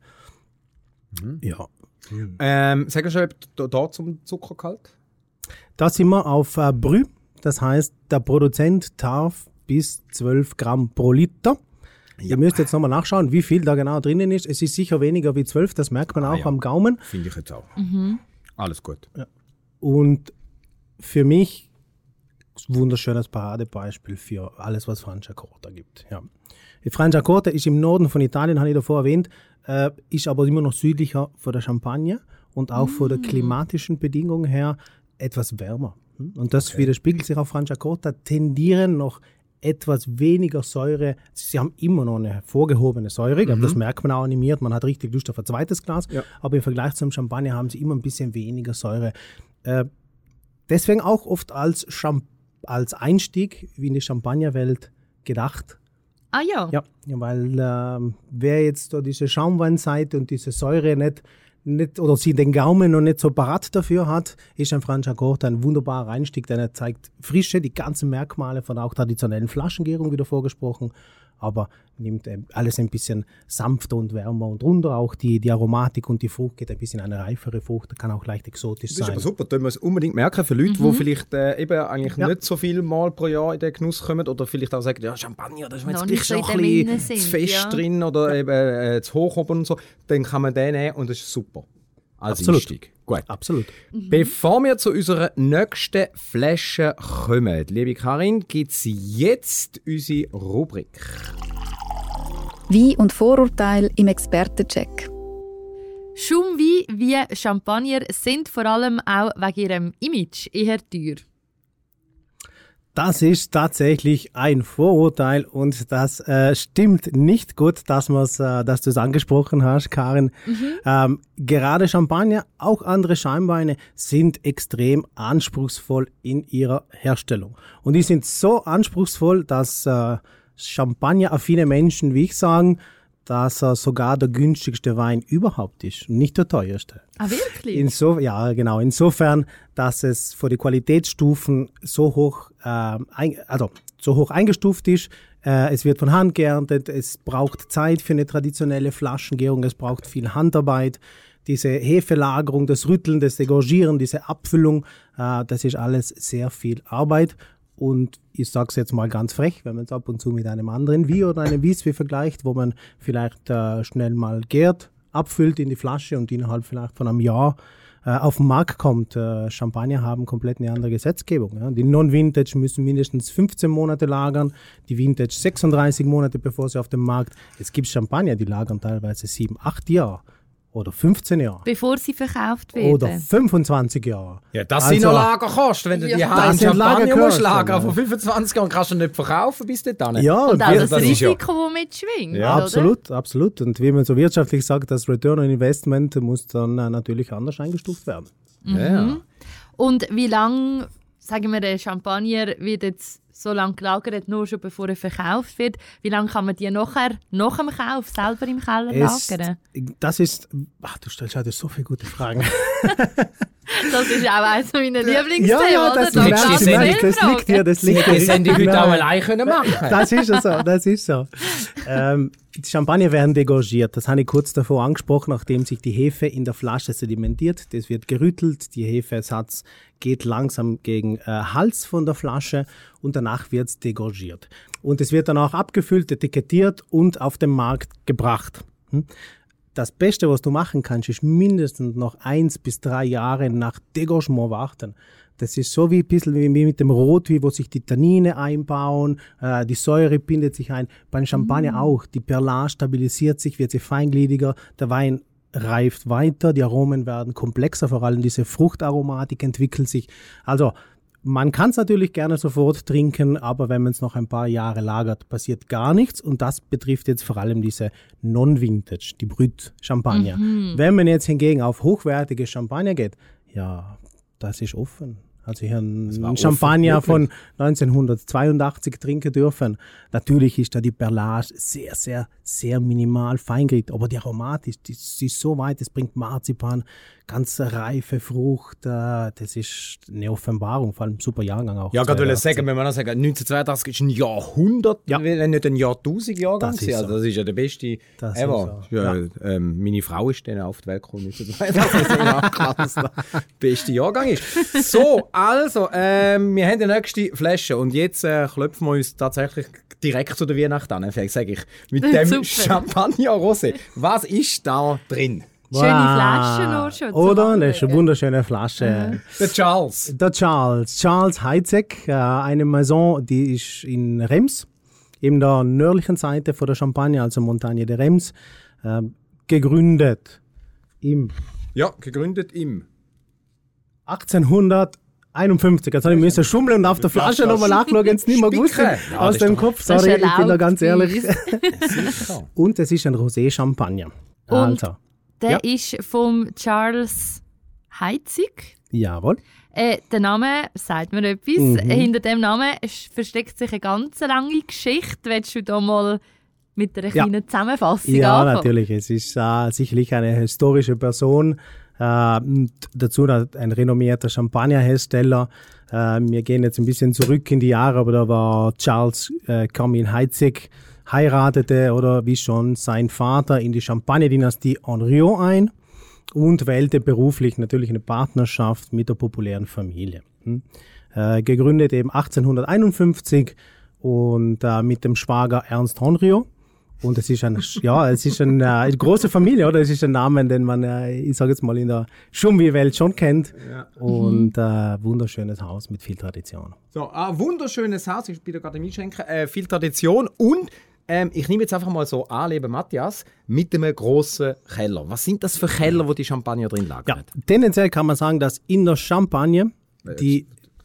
Ja. Sag schon, da zum Zuckergehalt? Da sind wir auf Brü, das heißt, der Produzent darf bis 12 Gramm pro Liter. Ja. Ihr müsst jetzt nochmal nachschauen, wie viel da genau drinnen ist. Es ist sicher weniger wie 12, das merkt man auch am Gaumen. Finde ich jetzt auch. Alles gut. Ja. Und für mich wunderschönes Paradebeispiel für alles, was Franciacorta gibt. Ja. Franciacorta ist im Norden von Italien, habe ich davor erwähnt, ist aber immer noch südlicher von der Champagne und auch von der klimatischen Bedingungen her etwas wärmer. Und das widerspiegelt sich auf Franciacorta, tendieren noch etwas weniger Säure. Sie haben immer noch eine hervorgehobene Säure, aber das merkt man auch animiert. Man hat richtig Lust auf ein zweites Glas, aber im Vergleich zum Champagner haben sie immer ein bisschen weniger Säure. Deswegen auch oft als Einstieg in die Champagnerwelt gedacht. Ah ja? Ja, weil wer jetzt da diese Schaumweinseite und diese Säure nicht oder sie den Gaumen noch nicht so parat dafür hat, ist ein Franciacorta ein wunderbarer Einstieg, denn er zeigt Frische, die ganzen Merkmale von auch traditionellen Flaschengärung, wieder vorgesprochen, aber nimmt alles ein bisschen sanfter und wärmer und runter. Auch die Aromatik und die Frucht geht ein bisschen in eine reifere Frucht, kann auch leicht exotisch sein. Das ist aber super, da müssen wir es unbedingt merken für Leute, die vielleicht eben eigentlich nicht so viel Mal pro Jahr in den Genuss kommen oder vielleicht auch sagen, ja, Champagner, da ist jetzt gleich schon ein bisschen zu fest drin oder eben zu hoch oben und so, dann kann man den nehmen und das ist super. Als Einstieg. Gut. Absolut. Bevor wir zu unserer nächsten Flasche kommen, liebe Karin, gibt es jetzt unsere Rubrik. Wein und Vorurteile im Expertencheck. Schaumwein wie Champagner sind vor allem auch wegen ihrem Image eher teuer. Das ist tatsächlich ein Vorurteil und das stimmt nicht gut, dass du es angesprochen hast, Karin. Gerade Champagner, auch andere Schaumweine sind extrem anspruchsvoll in ihrer Herstellung. Und die sind so anspruchsvoll, dass Champagner-affine Menschen, wie ich sagen, dass er sogar der günstigste Wein überhaupt ist und nicht der teuerste. Ah, wirklich? Ja, genau. Insofern, dass es für die Qualitätsstufen so hoch eingestuft ist. Es wird von Hand geerntet, es braucht Zeit für eine traditionelle Flaschengärung, es braucht viel Handarbeit. Diese Hefelagerung, das Rütteln, das Degorgieren, diese Abfüllung, das ist alles sehr viel Arbeit. Und ich sage es jetzt mal ganz frech, wenn man es ab und zu mit einem anderen Wein oder einem Weisswein vergleicht, wo man vielleicht schnell mal gärt, abfüllt in die Flasche und innerhalb vielleicht von einem Jahr auf den Markt kommt. Champagner haben komplett eine andere Gesetzgebung. Ja. Die Non-Vintage müssen mindestens 15 Monate lagern, die Vintage 36 Monate, bevor sie auf dem Markt. Es gibt Champagner, die lagern teilweise 7, 8 Jahre. Oder 15 Jahre. Bevor sie verkauft werden. Oder 25 Jahre. Ja, das sind noch Lagerkosten. Wenn du die Heim Champagner musst lagern von 25 Jahren, kannst du nicht verkaufen bis dahin. Ja, und auch das Risiko, das mitschwingt. Ja, absolut, absolut. Und wie man so wirtschaftlich sagt, das Return on Investment muss dann natürlich anders eingestuft werden. Ja. Und wie lange, sagen wir, der Champagner wird jetzt so lange gelagert, nur schon bevor er verkauft wird. Wie lange kann man die nachher, nach dem Kauf, selber im Keller lagern? Das ist... du stellst heute so viele gute Fragen. Das ist auch eines meiner Lieblingsthemen, ja, oder? Das liegt Das hätten die heute auch allein können machen. Das ist so. Die Champagner werden degorgiert. Das habe ich kurz davor angesprochen, nachdem sich die Hefe in der Flasche sedimentiert. Das wird gerüttelt, die Hefesatz geht langsam gegen Hals von der Flasche und danach wird es degorgiert. Und es wird dann auch abgefüllt, etikettiert und auf den Markt gebracht. Das Beste, was du machen kannst, ist mindestens noch 1 bis 3 Jahre nach Degorgement warten. Das ist so wie ein bisschen wie mit dem Rotwein, wo sich die Tannine einbauen, die Säure bindet sich ein. Beim Champagner auch. Die Perlage stabilisiert sich, wird sie feingliediger, der Wein reift weiter, die Aromen werden komplexer, vor allem diese Fruchtaromatik entwickelt sich. Also man kann es natürlich gerne sofort trinken, aber wenn man es noch ein paar Jahre lagert, passiert gar nichts. Und das betrifft jetzt vor allem diese Non-Vintage, die Brut-Champagner. Wenn man jetzt hingegen auf hochwertige Champagner geht, ja, das ist offen. Also ich habe einen Champagner von 1982 trinken dürfen. Natürlich ist da die Perlage sehr, sehr, sehr minimal feingliedrig, aber die Aromatik, die ist so weit, es bringt Marzipan, ganz reife Frucht. Das ist eine Offenbarung, vor allem super Jahrgang auch. Ja, gerade will ich sagen, wenn man auch sagen, 1982 ist ein Jahrhundert, wenn nicht ein Jahrtausend-Jahrgang. Das ist so. Das ist ja der beste das ever. So. Ja. Meine Frau ist dann auf die Welt gekommen, 1982, was der beste Jahrgang ist. So, also, wir haben die nächste Flasche und jetzt klopfen wir uns tatsächlich direkt zu der Weihnacht an, sage ich, mit dem Champagner Rosé. Was ist da drin? Schöne Flasche noch schon. Oder? Das ist eine wunderschöne Flasche. Der Charles. Charles Heidsieck, eine Maison, die ist in Reims, in der nördlichen Seite von der Champagne, also Montagne de Reims, gegründet im 1851. Jetzt habe ich müssen schummeln und auf der Flasche nochmal nachschauen, jetzt nicht mehr gewusst aus dem Kopf. Sorry, ich bin da ganz ehrlich. Und es ist ein Rosé-Champagner. Also. Der ist vom Charles Heidsieck. Jawohl. Der Name sagt mir etwas. Hinter dem Namen versteckt sich eine ganz lange Geschichte. Willst du da mal mit einer kleinen Zusammenfassung anfangen? Natürlich. Es ist sicherlich eine historische Person. Dazu ein renommierter Champagnerhersteller. Wir gehen jetzt ein bisschen zurück in die Jahre, aber da war Charles Camille Heidsieck, heiratete oder wie schon sein Vater in die Champagne-Dynastie Henriot ein und wählte beruflich natürlich eine Partnerschaft mit der populären Familie. Gegründet eben 1851 und mit dem Schwager Ernst Henriot. Und es ist eine große Familie, oder? Es ist ein Name, den man, ich sage jetzt mal, in der Schumwi-Welt schon kennt. Ja. Und wunderschönes Haus mit viel Tradition. So, ein wunderschönes Haus, ich bin da gerade im Einschenken, viel Tradition und ich nehme jetzt einfach mal so an, lieber Matthias, mit einem grossen Keller. Was sind das für Keller, wo die Champagner drin lagern? Ja, tendenziell kann man sagen, dass in der Champagne die...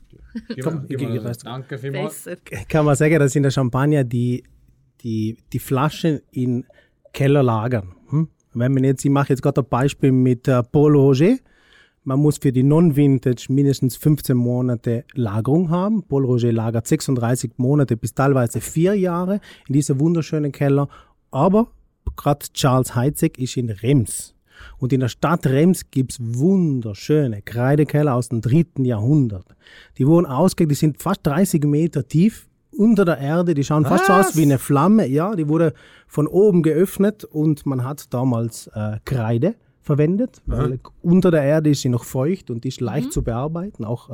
Danke vielmals. Kann man sagen, dass in der Champagne die Flaschen in Keller lagern. Wenn man jetzt, ich mache jetzt gerade ein Beispiel mit Paul Roger. Man muss für die Non-Vintage mindestens 15 Monate Lagerung haben. Paul Roger lagert 36 Monate bis teilweise 4 Jahre in diesem wunderschönen Keller. Aber gerade Charles Heidsieck ist in Reims. Und in der Stadt Reims gibt es wunderschöne Kreidekeller aus dem 3. Jahrhundert. Die wurden ausgelegt, die sind fast 30 Meter tief unter der Erde. Die schauen fast so aus wie eine Flamme. Ja, die wurde von oben geöffnet und man hat damals Kreide verwendet, weil unter der Erde ist sie noch feucht und ist leicht zu bearbeiten, auch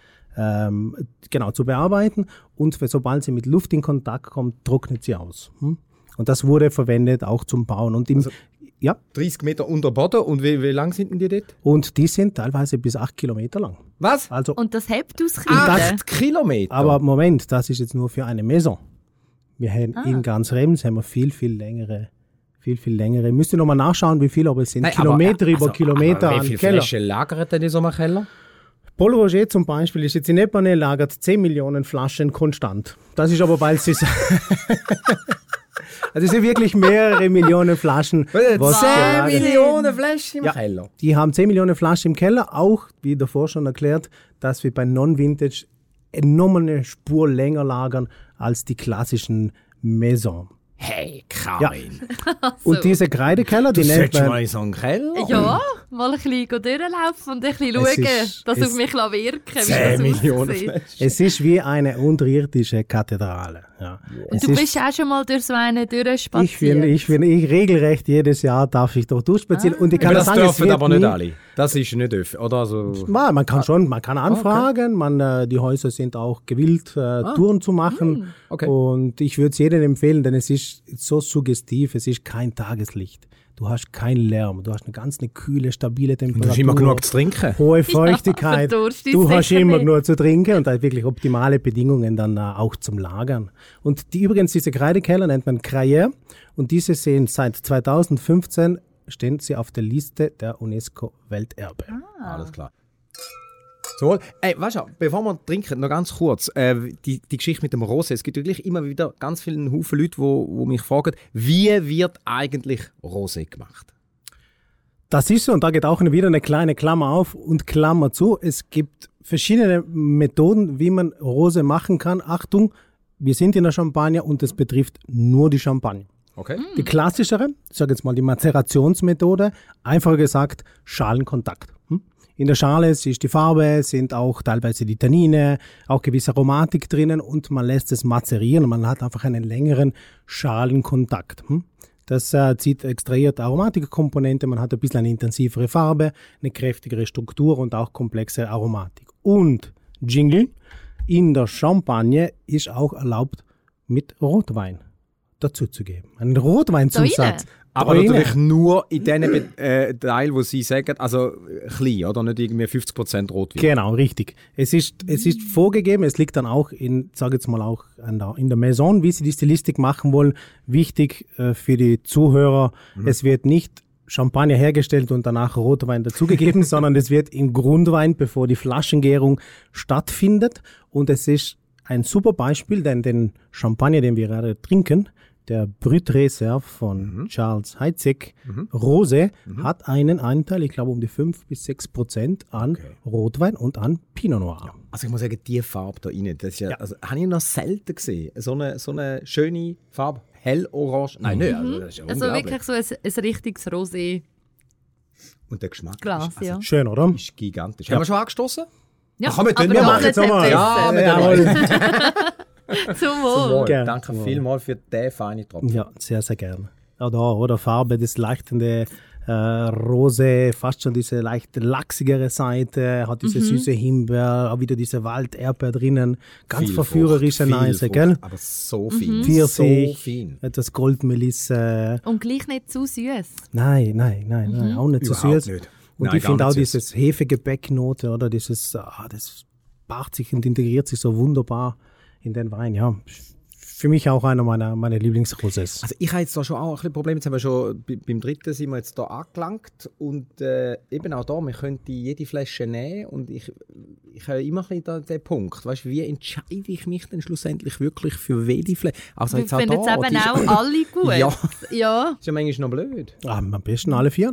zu bearbeiten. Und sobald sie mit Luft in Kontakt kommt, trocknet sie aus. Und das wurde verwendet auch zum Bauen. Und Ja. 30 Meter unter Boden. Und wie lang sind denn die dort? Und die sind teilweise bis 8 Kilometer lang. Was? Also, Und das hebt aus Kinder. 8 Kilometer? aber Moment, das ist jetzt nur für eine Maison. Wir haben in ganz Rems haben wir viel längere. Müsst ihr nochmal nachschauen, wie viel, aber es sind Kilometer über Kilometer an an Keller. Wie viele Keller. Flaschen lagert denn in so einem Keller? Paul Roger zum Beispiel ist jetzt in Epernay, lagert 10 Millionen Flaschen konstant. Das ist aber, weil es ist... Also es sind wirklich mehrere Millionen Flaschen. 10 Millionen Flaschen im Keller? Die haben 10 Millionen Flaschen im Keller. Auch, wie davor schon erklärt, dass wir bei Non-Vintage enorm eine Spur länger lagern als die klassischen Maison. Hey, Karin. Und diese Kreidekeller, die Du nennt solltest mal man... in so einen Keller? Ja, mal ein bisschen durchlaufen und ein bisschen schauen, dass auf mich wirken lässt, 10 Millionen aussieht. Flaschen. Es ist wie eine unterirdische Kathedrale. Ja. Und du bist auch schon mal durch so eine durchspaziert. Ich regelrecht jedes Jahr darf ich dort durchspazieren. Und ich kann Aber das sagen, es dürfen wird aber nicht nie- alle. Das ist nicht öffentlich, oder? Also, Man kann anfragen, die Häuser sind auch gewillt, Touren zu machen. Okay. Und ich würde es jedem empfehlen, denn es ist so suggestiv, es ist kein Tageslicht. Du hast keinen Lärm, du hast eine kühle, stabile Temperatur. du hast immer genug zu trinken. Hohe Feuchtigkeit. verdurst dich Du hast sicher immer nicht. nur zu trinken und da wirklich optimale Bedingungen dann auch zum Lagern. Und übrigens, diese Kreidekeller nennt man Crayères und diese sind seit 2015 stehen sie auf der Liste der UNESCO-Welterbe. Alles klar. So, weißt du, bevor wir trinken, noch ganz kurz, die Geschichte mit dem Rosé. Es gibt wirklich immer wieder ganz viele Haufen Leute, die mich fragen, wie wird eigentlich Rosé gemacht? Das ist so, und da geht auch wieder eine kleine Klammer auf und Klammer zu. Es gibt verschiedene Methoden, wie man Rosé machen kann. Achtung, wir sind in der Champagne und es betrifft nur die Champagne. Okay. Die klassischere, ich sage jetzt mal die Mazerationsmethode, einfacher gesagt Schalenkontakt. In der Schale ist die Farbe, sind auch teilweise die Tannine, auch gewisse Aromatik drinnen und man lässt es mazerieren und man hat einfach einen längeren Schalenkontakt. Das extrahiert Aromatikkomponente, man hat ein bisschen eine intensivere Farbe, eine kräftigere Struktur und auch komplexe Aromatik. Und Jingle, in der Champagne ist auch erlaubt mit Rotwein dazu zu geben. Ein Rotweinzusatz. Aber natürlich nur in den Teil, wo Sie sagen, also klein, oder? Nicht irgendwie 50% Rotwein. Genau, richtig. Es ist vorgegeben, es liegt dann auch in der Maison, wie Sie die Stilistik machen wollen. Wichtig für die Zuhörer, es wird nicht Champagner hergestellt und danach Rotwein dazugegeben, sondern es wird im Grundwein, bevor die Flaschengärung stattfindet. Und es ist ein super Beispiel, denn den Champagner, den wir gerade trinken, der Brut Reserve von Charles Heidsieck, Rosé, hat einen Anteil, ich glaube, um die 5-6% an Rotwein und an Pinot Noir. Ja. Also ich muss sagen, die Farbe da rein, das ist also, habe ich noch selten gesehen. So eine schöne Farbe, hellorange. Nein, nicht, also das ist ja Also unglaublich. wirklich so ein richtiges Rosé. Und der Geschmack Glas, ist, ja. Schön, oder? ist gigantisch. Haben wir schon angestoßen? Ja, Ach, komm, wir tun- aber wir noch machen nicht jetzt nochmal. essen. Ja, Zum Wohl. Gerne. Danke Ja. vielmals für den feinen Tropfen. Ja, sehr, sehr gerne. Oder Farbe, das leichtende Rosé, fast schon diese leicht lachsigere Seite, hat diese süße Himbeer, auch wieder diese Walderdbeer drinnen. Ganz Viel verführerische Frucht, viel Nase, Frucht, gell? Aber so fein. Pfirsich, So fein. etwas Goldmelisse. Und gleich nicht zu süß. Nein, auch nicht so Überhaupt süß. nicht. Und Nein, ich gar finde auch nicht süß. dieses Hefegebäcknote, oder dieses, das paart sich und integriert sich so wunderbar in den Wein, ja. Für mich auch einer meiner Lieblingsrosés. Also ich habe jetzt da schon auch ein bisschen Probleme. Jetzt haben wir schon beim dritten sind wir jetzt da angelangt und eben auch da, wir könnten jede Flasche nehmen und ich habe immer ein bisschen den Punkt, weißt, wie entscheide ich mich denn schlussendlich wirklich für welche Flasche? Also Du jetzt auch findest da, eben die- auch alle gut. Ja. Ja. ist ja manchmal noch blöd. Am besten alle 4.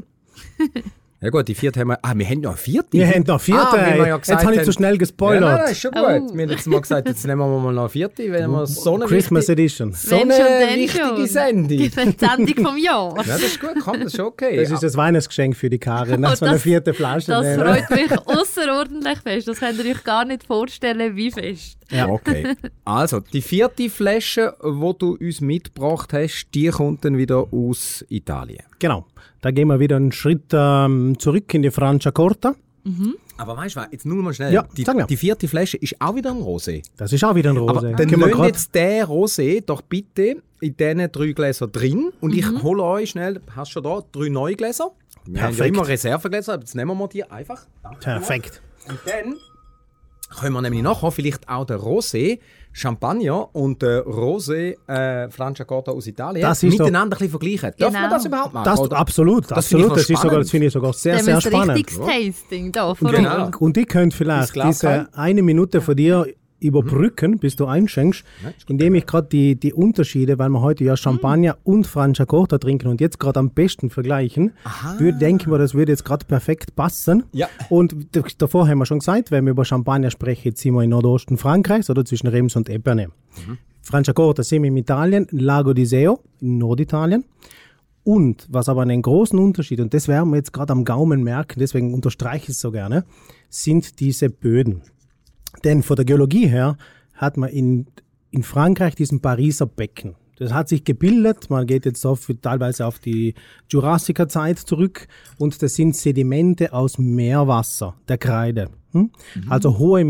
Ja gut, die vierte haben wir. Wir haben noch eine vierte. Wir haben noch 4. wie wir ja Jetzt gesagt habe ich zu haben. schnell Ja, gespoilert. nein, ist schon gut. Oh. Wir haben jetzt mal gesagt, jetzt nehmen wir mal noch eine vierte, wenn wir so eine Christmas wichtige, Edition. so Wenn eine schon, dann wichtige schon. Sendung. Die Sendung vom Jahr. Ja, das ist gut, komm, das ist okay. Das ist das Weihnachtsgeschenk für die Karin. Das Oh, war eine das- 4. Flasche. Das nehmen. freut mich außerordentlich fest. Das könnt ihr euch gar nicht vorstellen, wie fest. Ja. Okay. Also, die vierte Flasche, die du uns mitgebracht hast, die kommt dann wieder aus Italien. Genau. Da gehen wir wieder einen Schritt zurück in die Franciacorta. Aber weißt du was, jetzt nur mal schnell. Ja, sag mir. Die 4. Flasche ist auch wieder ein Rosé. Das ist auch wieder ein Rosé. Aber dann Können wir lasst grad- jetzt den Rosé doch bitte in diesen 3 Gläser drin. Und ich hole euch schnell, hast du schon da, 3 neue Gläser. Wir haben ja Perfekt. immer Reservegläser, aber jetzt nehmen wir die einfach. Danke. Perfekt. Und dann können wir nämlich nachher vielleicht auch den Rosé Champagner und den Rosé Franciacorta aus Italien Das ist miteinander ein bisschen vergleichen. Dürfen wir Genau. das überhaupt machen? Das, oder? absolut, Das finde ich absolut. noch Das, ist sogar, spannend. das finde ich sogar sehr, Dann sehr ist ein spannend. richtiges Tasting da vor Genau. uns. Und ich könnte vielleicht Ins Glas rein. diese 1 Minute von dir überbrücken, bis du einschenkst, indem ich gerade die Unterschiede, weil wir heute ja Champagner und Franciacorta trinken und jetzt gerade am besten vergleichen, denken wir, das würde jetzt gerade perfekt passen. Ja. Und davor haben wir schon gesagt, wenn wir über Champagner sprechen, jetzt sind wir in Nordosten Frankreichs oder zwischen Reims und Epernay. Franciacorta sind wir in Italien, Lago di Seo in Norditalien. Und was aber einen großen Unterschied, und das werden wir jetzt gerade am Gaumen merken, deswegen unterstreiche ich es so gerne, sind diese Böden. Denn von der Geologie her hat man in Frankreich diesen Pariser Becken. Das hat sich gebildet, man geht jetzt teilweise auf die Jurassiker-Zeit zurück und das sind Sedimente aus Meerwasser, der Kreide. Also hohe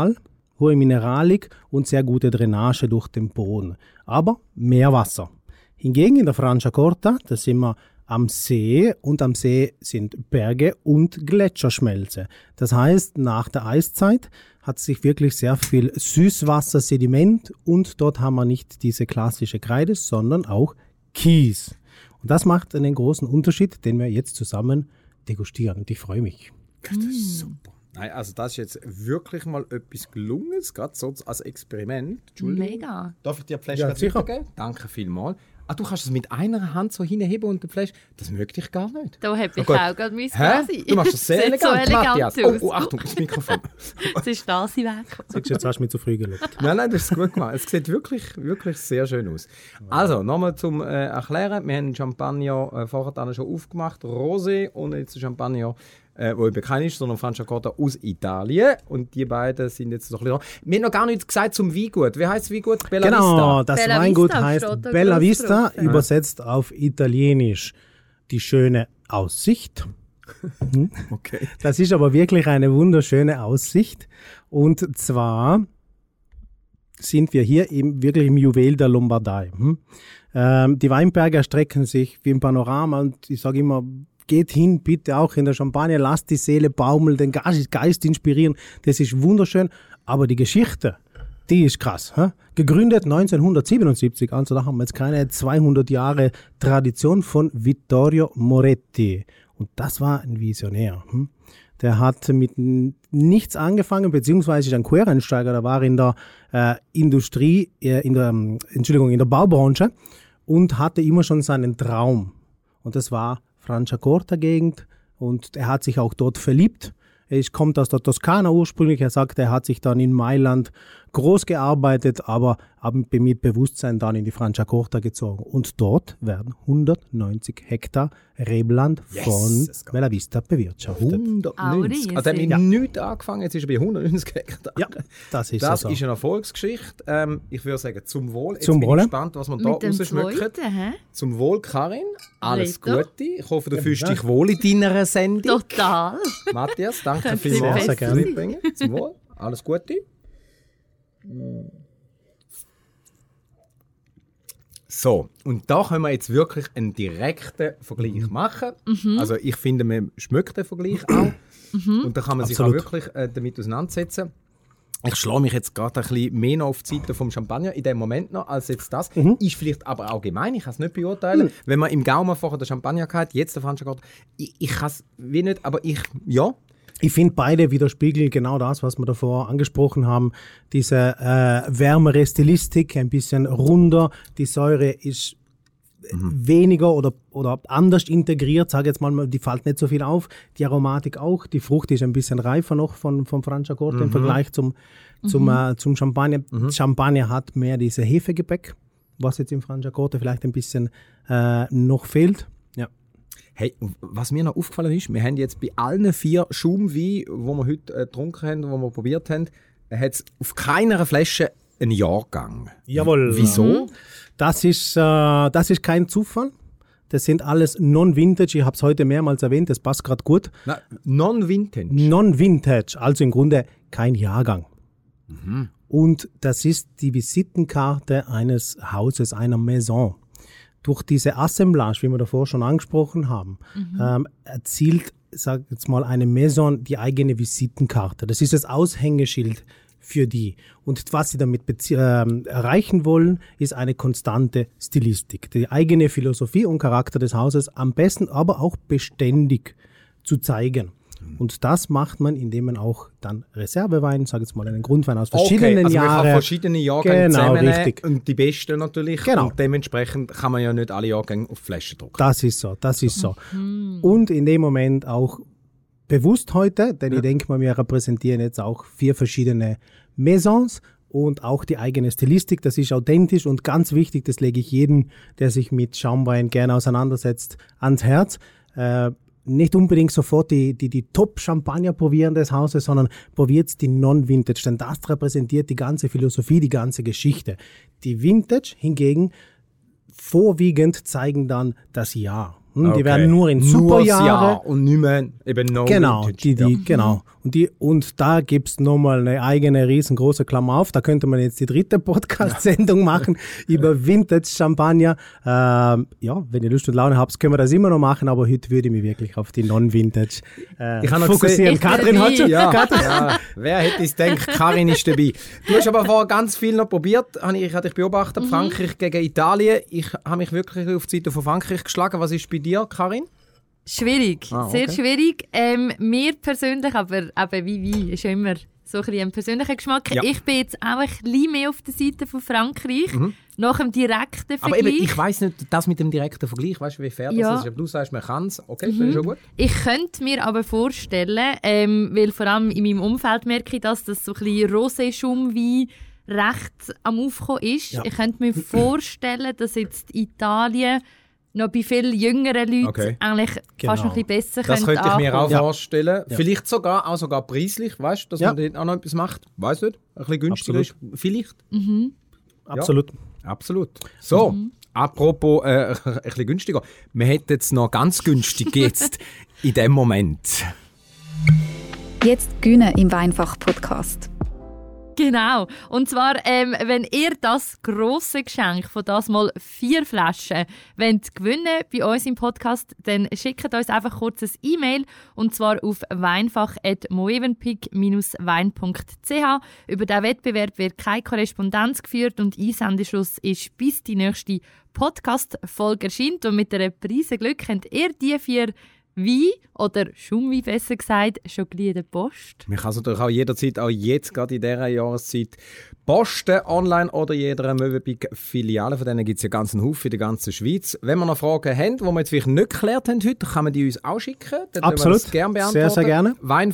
Mineralik und sehr gute Drainage durch den Boden. Aber Meerwasser. Hingegen in der Franciacorta, da sind wir am See und am See sind Berge und Gletscherschmelze. Das heißt, nach der Eiszeit hat sich wirklich sehr viel Süßwassersediment und dort haben wir nicht diese klassische Kreide, sondern auch Kies. Und das macht einen großen Unterschied, den wir jetzt zusammen degustieren. Und ich freue mich. Das ist super. Nein, also das ist jetzt wirklich mal etwas Gelungenes, gerade so als Experiment. Entschuldigung. Mega. Darf ich dir die Flasche Ja, gleich sicher. weitergeben? Danke vielmals. Ah, du kannst es mit einer Hand so hinheben und die Flasche. Das möchte ich gar nicht. Da habe ich gut. auch gerade mein Hä? Glas ein. Du machst das sehr Sieht elegant, so Matthias. elegant Oh, aus. Achtung, das Mikrofon. Jetzt ist das weg. Siehst du, jetzt hast du mich zu früh geschaut. Nein, das ist gut gemacht. Es sieht wirklich, wirklich sehr schön aus. Also, nochmal zum Erklären. Wir haben den Champagner vorher dann schon aufgemacht, Rosé, und jetzt den Champagner, wo eben kein ist, sondern Franciacorta aus Italien. Und die beiden sind jetzt noch ein bisschen dran. Wir haben noch gar nichts gesagt zum Weingut. Wie heisst das Weingut? Bella Genau, Vista. das Bella Weingut Vista heißt steht da Bella groß Vista, drauf, ja. übersetzt auf Italienisch die schöne Aussicht. Okay. Das ist aber wirklich eine wunderschöne Aussicht. Und zwar sind wir hier wirklich im Juwel der Lombardei. Die Weinberge erstrecken sich wie ein Panorama und ich sage immer, geht hin, bitte auch in der Champagne, lasst die Seele baumeln, den Geist inspirieren. Das ist wunderschön, aber die Geschichte, die ist krass. Gegründet 1977, also da haben wir jetzt keine 200 Jahre Tradition von Vittorio Moretti. Und das war ein Visionär. Der hat mit nichts angefangen, beziehungsweise ist ein Quereinsteiger, der war in der Industrie, in der Baubranche und hatte immer schon seinen Traum. Und das war Franciacorta-Gegend und er hat sich auch dort verliebt. Er kommt aus der Toskana ursprünglich. Er sagt, er hat sich dann in Mailand groß gearbeitet, aber mit Bewusstsein dann in die Franciacorta gezogen. Und dort werden 190 Hektar Rebland von Bella Vista bewirtschaftet. 190. Also, er hat mit nichts angefangen, jetzt ist er bei 190 Hektar. Ja, das ist Das so. ist eine Erfolgsgeschichte. Ich würde sagen, zum Wohl. Jetzt Zum bin Wohle. ich gespannt, was man da Mit dem rausschmeckt. zweiten, hä? Zum Wohl, Karin. Alles Reto. Gute. Ich hoffe, du fühlst dich wohl in deiner Sendung. Total. Matthias, danke Könnte vielmals sehr fürs gerne. Mitbringen. Zum Wohl. Alles Gute. So, und da können wir jetzt wirklich einen direkten Vergleich machen. Also ich finde, man schmeckt den Vergleich auch. Und da kann man sich auch Absolut. wirklich damit auseinandersetzen. Ich schlage mich jetzt gerade ein bisschen mehr noch auf die Seite vom Champagner in dem Moment noch, als jetzt das. Ist vielleicht aber auch gemein, ich kann es nicht beurteilen. Wenn man im Gaumen vorher den Champagner hat, jetzt der Franciacorta, ich kann es wie nicht, aber ja. Ich finde, beide widerspiegeln genau das, was wir davor angesprochen haben. Diese wärmere Stilistik, ein bisschen runder. Die Säure ist weniger oder anders integriert, sage jetzt mal, die fällt nicht so viel auf. Die Aromatik auch. Die Frucht ist ein bisschen reifer noch vom Franciacorta im Vergleich zum Champagner. Champagner hat mehr diese Hefegebäck, was jetzt im Franciacorta vielleicht ein bisschen noch fehlt. Ja. Hey, was mir noch aufgefallen ist, wir haben jetzt bei allen 4 Schaumweinen, die wir heute getrunken haben, die wir probiert haben, hat es auf keiner Flasche einen Jahrgang. Jawohl. Wieso? Das ist kein Zufall, Das sind alles Non-Vintage. Ich habe es heute mehrmals erwähnt, das passt gerade gut. Non-Vintage? Non-Vintage, also im Grunde kein Jahrgang. Mhm. Und das ist die Visitenkarte eines Hauses, einer Maison. Durch diese Assemblage, wie wir davor schon angesprochen haben, erzielt, sag jetzt mal, eine Maison die eigene Visitenkarte. Das ist das Aushängeschild für die. Und was sie damit erreichen wollen, ist eine konstante Stilistik. Die eigene Philosophie und Charakter des Hauses am besten, aber auch beständig zu zeigen. Und das macht man, indem man auch dann Reservewein, sage jetzt mal einen Grundwein aus verschiedenen Jahren. Man kann verschiedene Jahrgänge zusammennehmen richtig. Und die besten natürlich. Genau. Und dementsprechend kann man ja nicht alle Jahrgänge auf Flaschen drucken. Das ist so. Und in dem Moment auch bewusst heute, denn ich denke mal, wir repräsentieren jetzt auch 4 verschiedene Maisons und auch die eigene Stilistik. Das ist authentisch und ganz wichtig, das lege ich jedem, der sich mit Schaumwein gerne auseinandersetzt, ans Herz. Nicht unbedingt sofort die Top-Champagner probieren des Hauses, sondern probiert die Non-Vintage, denn das repräsentiert die ganze Philosophie, die ganze Geschichte. Die Vintage hingegen vorwiegend zeigen dann das Jahr. Die werden nur in Superjahre und nicht mehr eben Non-Vintage. Genau. Und da gibt's nochmal eine eigene riesengroße Klammer auf. Da könnte man jetzt die 3. Podcast-Sendung machen über Vintage-Champagner. Wenn ihr Lust und Laune habt, können wir das immer noch machen, aber heute würde ich mich wirklich auf die Non-Vintage fokussieren. Katrin hat schon. Wer hätte es gedacht, Karin ist dabei. Du hast aber vorher ganz viel noch probiert. Ich habe dich beobachtet, Frankreich gegen Italien. Ich habe mich wirklich auf die Seite von Frankreich geschlagen. Was ist bei dir, Karin? Schwierig, okay. Sehr schwierig. Mir persönlich, aber eben wie ist ja immer so ein persönlicher Geschmack. Ja. Ich bin jetzt auch ein bisschen mehr auf der Seite von Frankreich, nach dem direkten Vergleich. Aber eben, ich weiss nicht, das mit dem direkten Vergleich, weißt du, wie fair das ist? Aber du sagst, man kann es. Okay, das ist schon gut. Ich könnte mir aber vorstellen, weil vor allem in meinem Umfeld merke ich, dass das so ein bisschen Rosé-Schaumwein recht am Aufkommen ist. Ja. Ich könnte mir vorstellen, dass jetzt Italien noch bei vielen jüngeren Leuten eigentlich fast noch ein bisschen besser das könnte ich mir auch vorstellen. Ja. Vielleicht sogar preislich, weißt du, dass man dort auch noch etwas macht. Weiss nicht, ein bisschen günstiger ist. Vielleicht. Absolut. Absolut. So, apropos ein bisschen günstiger. Wir hätten jetzt noch ganz günstig jetzt in dem Moment. Jetzt gewinnen im Weinfach-Podcast. Genau. Und zwar, wenn ihr das grosse Geschenk von das mal 4 Flaschen wollt gewinnen bei uns im Podcast, dann schickt uns einfach kurz ein E-Mail und zwar auf weinfach@moevenpick-wein.ch. Über diesen Wettbewerb wird keine Korrespondenz geführt und Einsendeschluss ist, bis die nächste Podcast-Folge erscheint. Und mit einem Preisenglück könnt ihr die 4 Wein oder Schaumwein besser gesagt, schon gleich in der Post. Man kann es natürlich auch jederzeit, auch jetzt gerade in dieser Jahreszeit, posten, online oder jeder Mövenpick-Filiale. Von denen gibt es ja ganz einen Haufen in der ganzen Schweiz. Wenn wir noch Fragen haben, die wir jetzt vielleicht nicht geklärt haben heute, kann man die uns auch schicken. Dann absolut, wir das gerne beantworten. Sehr, sehr gerne.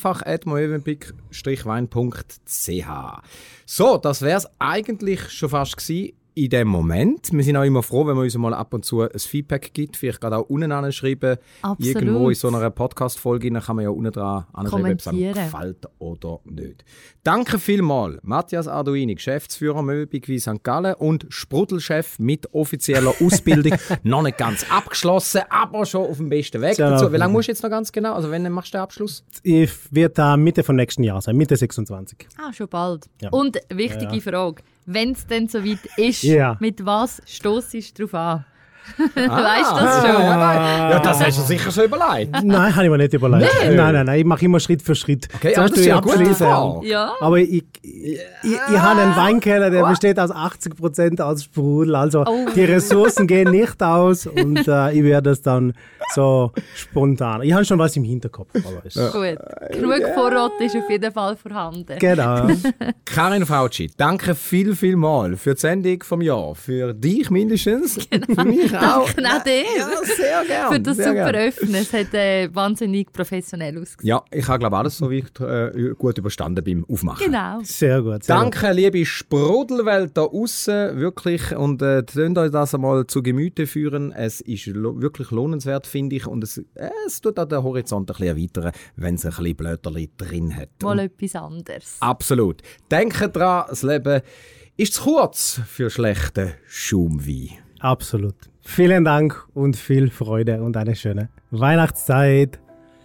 Weinfach@mövenpick-wein.ch. So, das wäre es eigentlich schon fast gewesen. In dem Moment. Wir sind auch immer froh, wenn man uns mal ab und zu ein Feedback gibt. Vielleicht gerade auch unten anschreiben. Absolut. Irgendwo in so einer Podcast-Folge kann man ja unten dran anschreiben, ob es einem gefällt oder nicht. Danke vielmals, Matthias Arduini, Geschäftsführer Mövenpick Wein St. Gallen und Sprudelchef mit offizieller Ausbildung. Noch nicht ganz abgeschlossen, aber schon auf dem besten Weg dazu. Wie lange musst du jetzt noch ganz genau? Also wann machst du den Abschluss? Ich werde da Mitte von nächsten Jahr sein, Mitte 26. Schon bald. Ja. Und wichtige Frage. Wenn es denn soweit ist, mit was stossst du drauf an? Weißt du das schon? Ja, das hast du sicher schon überlegt. Nein, habe ich mir nicht überlegt. Nein, ich mache immer Schritt für Schritt. Okay, aber das ist ja gut. Ja. Aber ich habe einen Weinkeller, der besteht aus 80% aus Sprudel. Also die Ressourcen gehen nicht aus und ich werde das dann so spontan. Ich habe schon was im Hinterkopf. Aber Gut. Genug Vorrat ist auf jeden Fall vorhanden. Genau. Karin Frautschi, danke viel mal für die Sendung vom Jahr. Für dich mindestens. Genau. Für mich auch. Danke auch dir. Ja, sehr gerne. Für das sehr super gern. Öffnen. Es hat wahnsinnig professionell ausgesehen. Ja, ich habe glaube alles so gut überstanden beim Aufmachen. Genau. Sehr gut. Danke, liebe Sprudelwelt da außen wirklich. Und lasst euch das einmal zu Gemüte führen. Es ist wirklich lohnenswert, finde ich. Und es tut auch den Horizont ein bisschen erweitern, wenn es ein bisschen Blöterli drin hat. Mal etwas anderes. Absolut. Denkt dran, das Leben ist zu kurz für schlechten Schaumwein. Absolut. Vielen Dank und viel Freude und eine schöne Weihnachtszeit.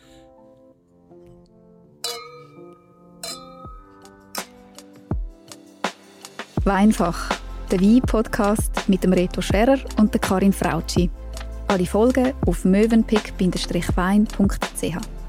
Weinfach, der Wein-Podcast mit dem Reto Scherer und der Karin Frautschi. Alle Folgen auf mövenpick-wein.ch.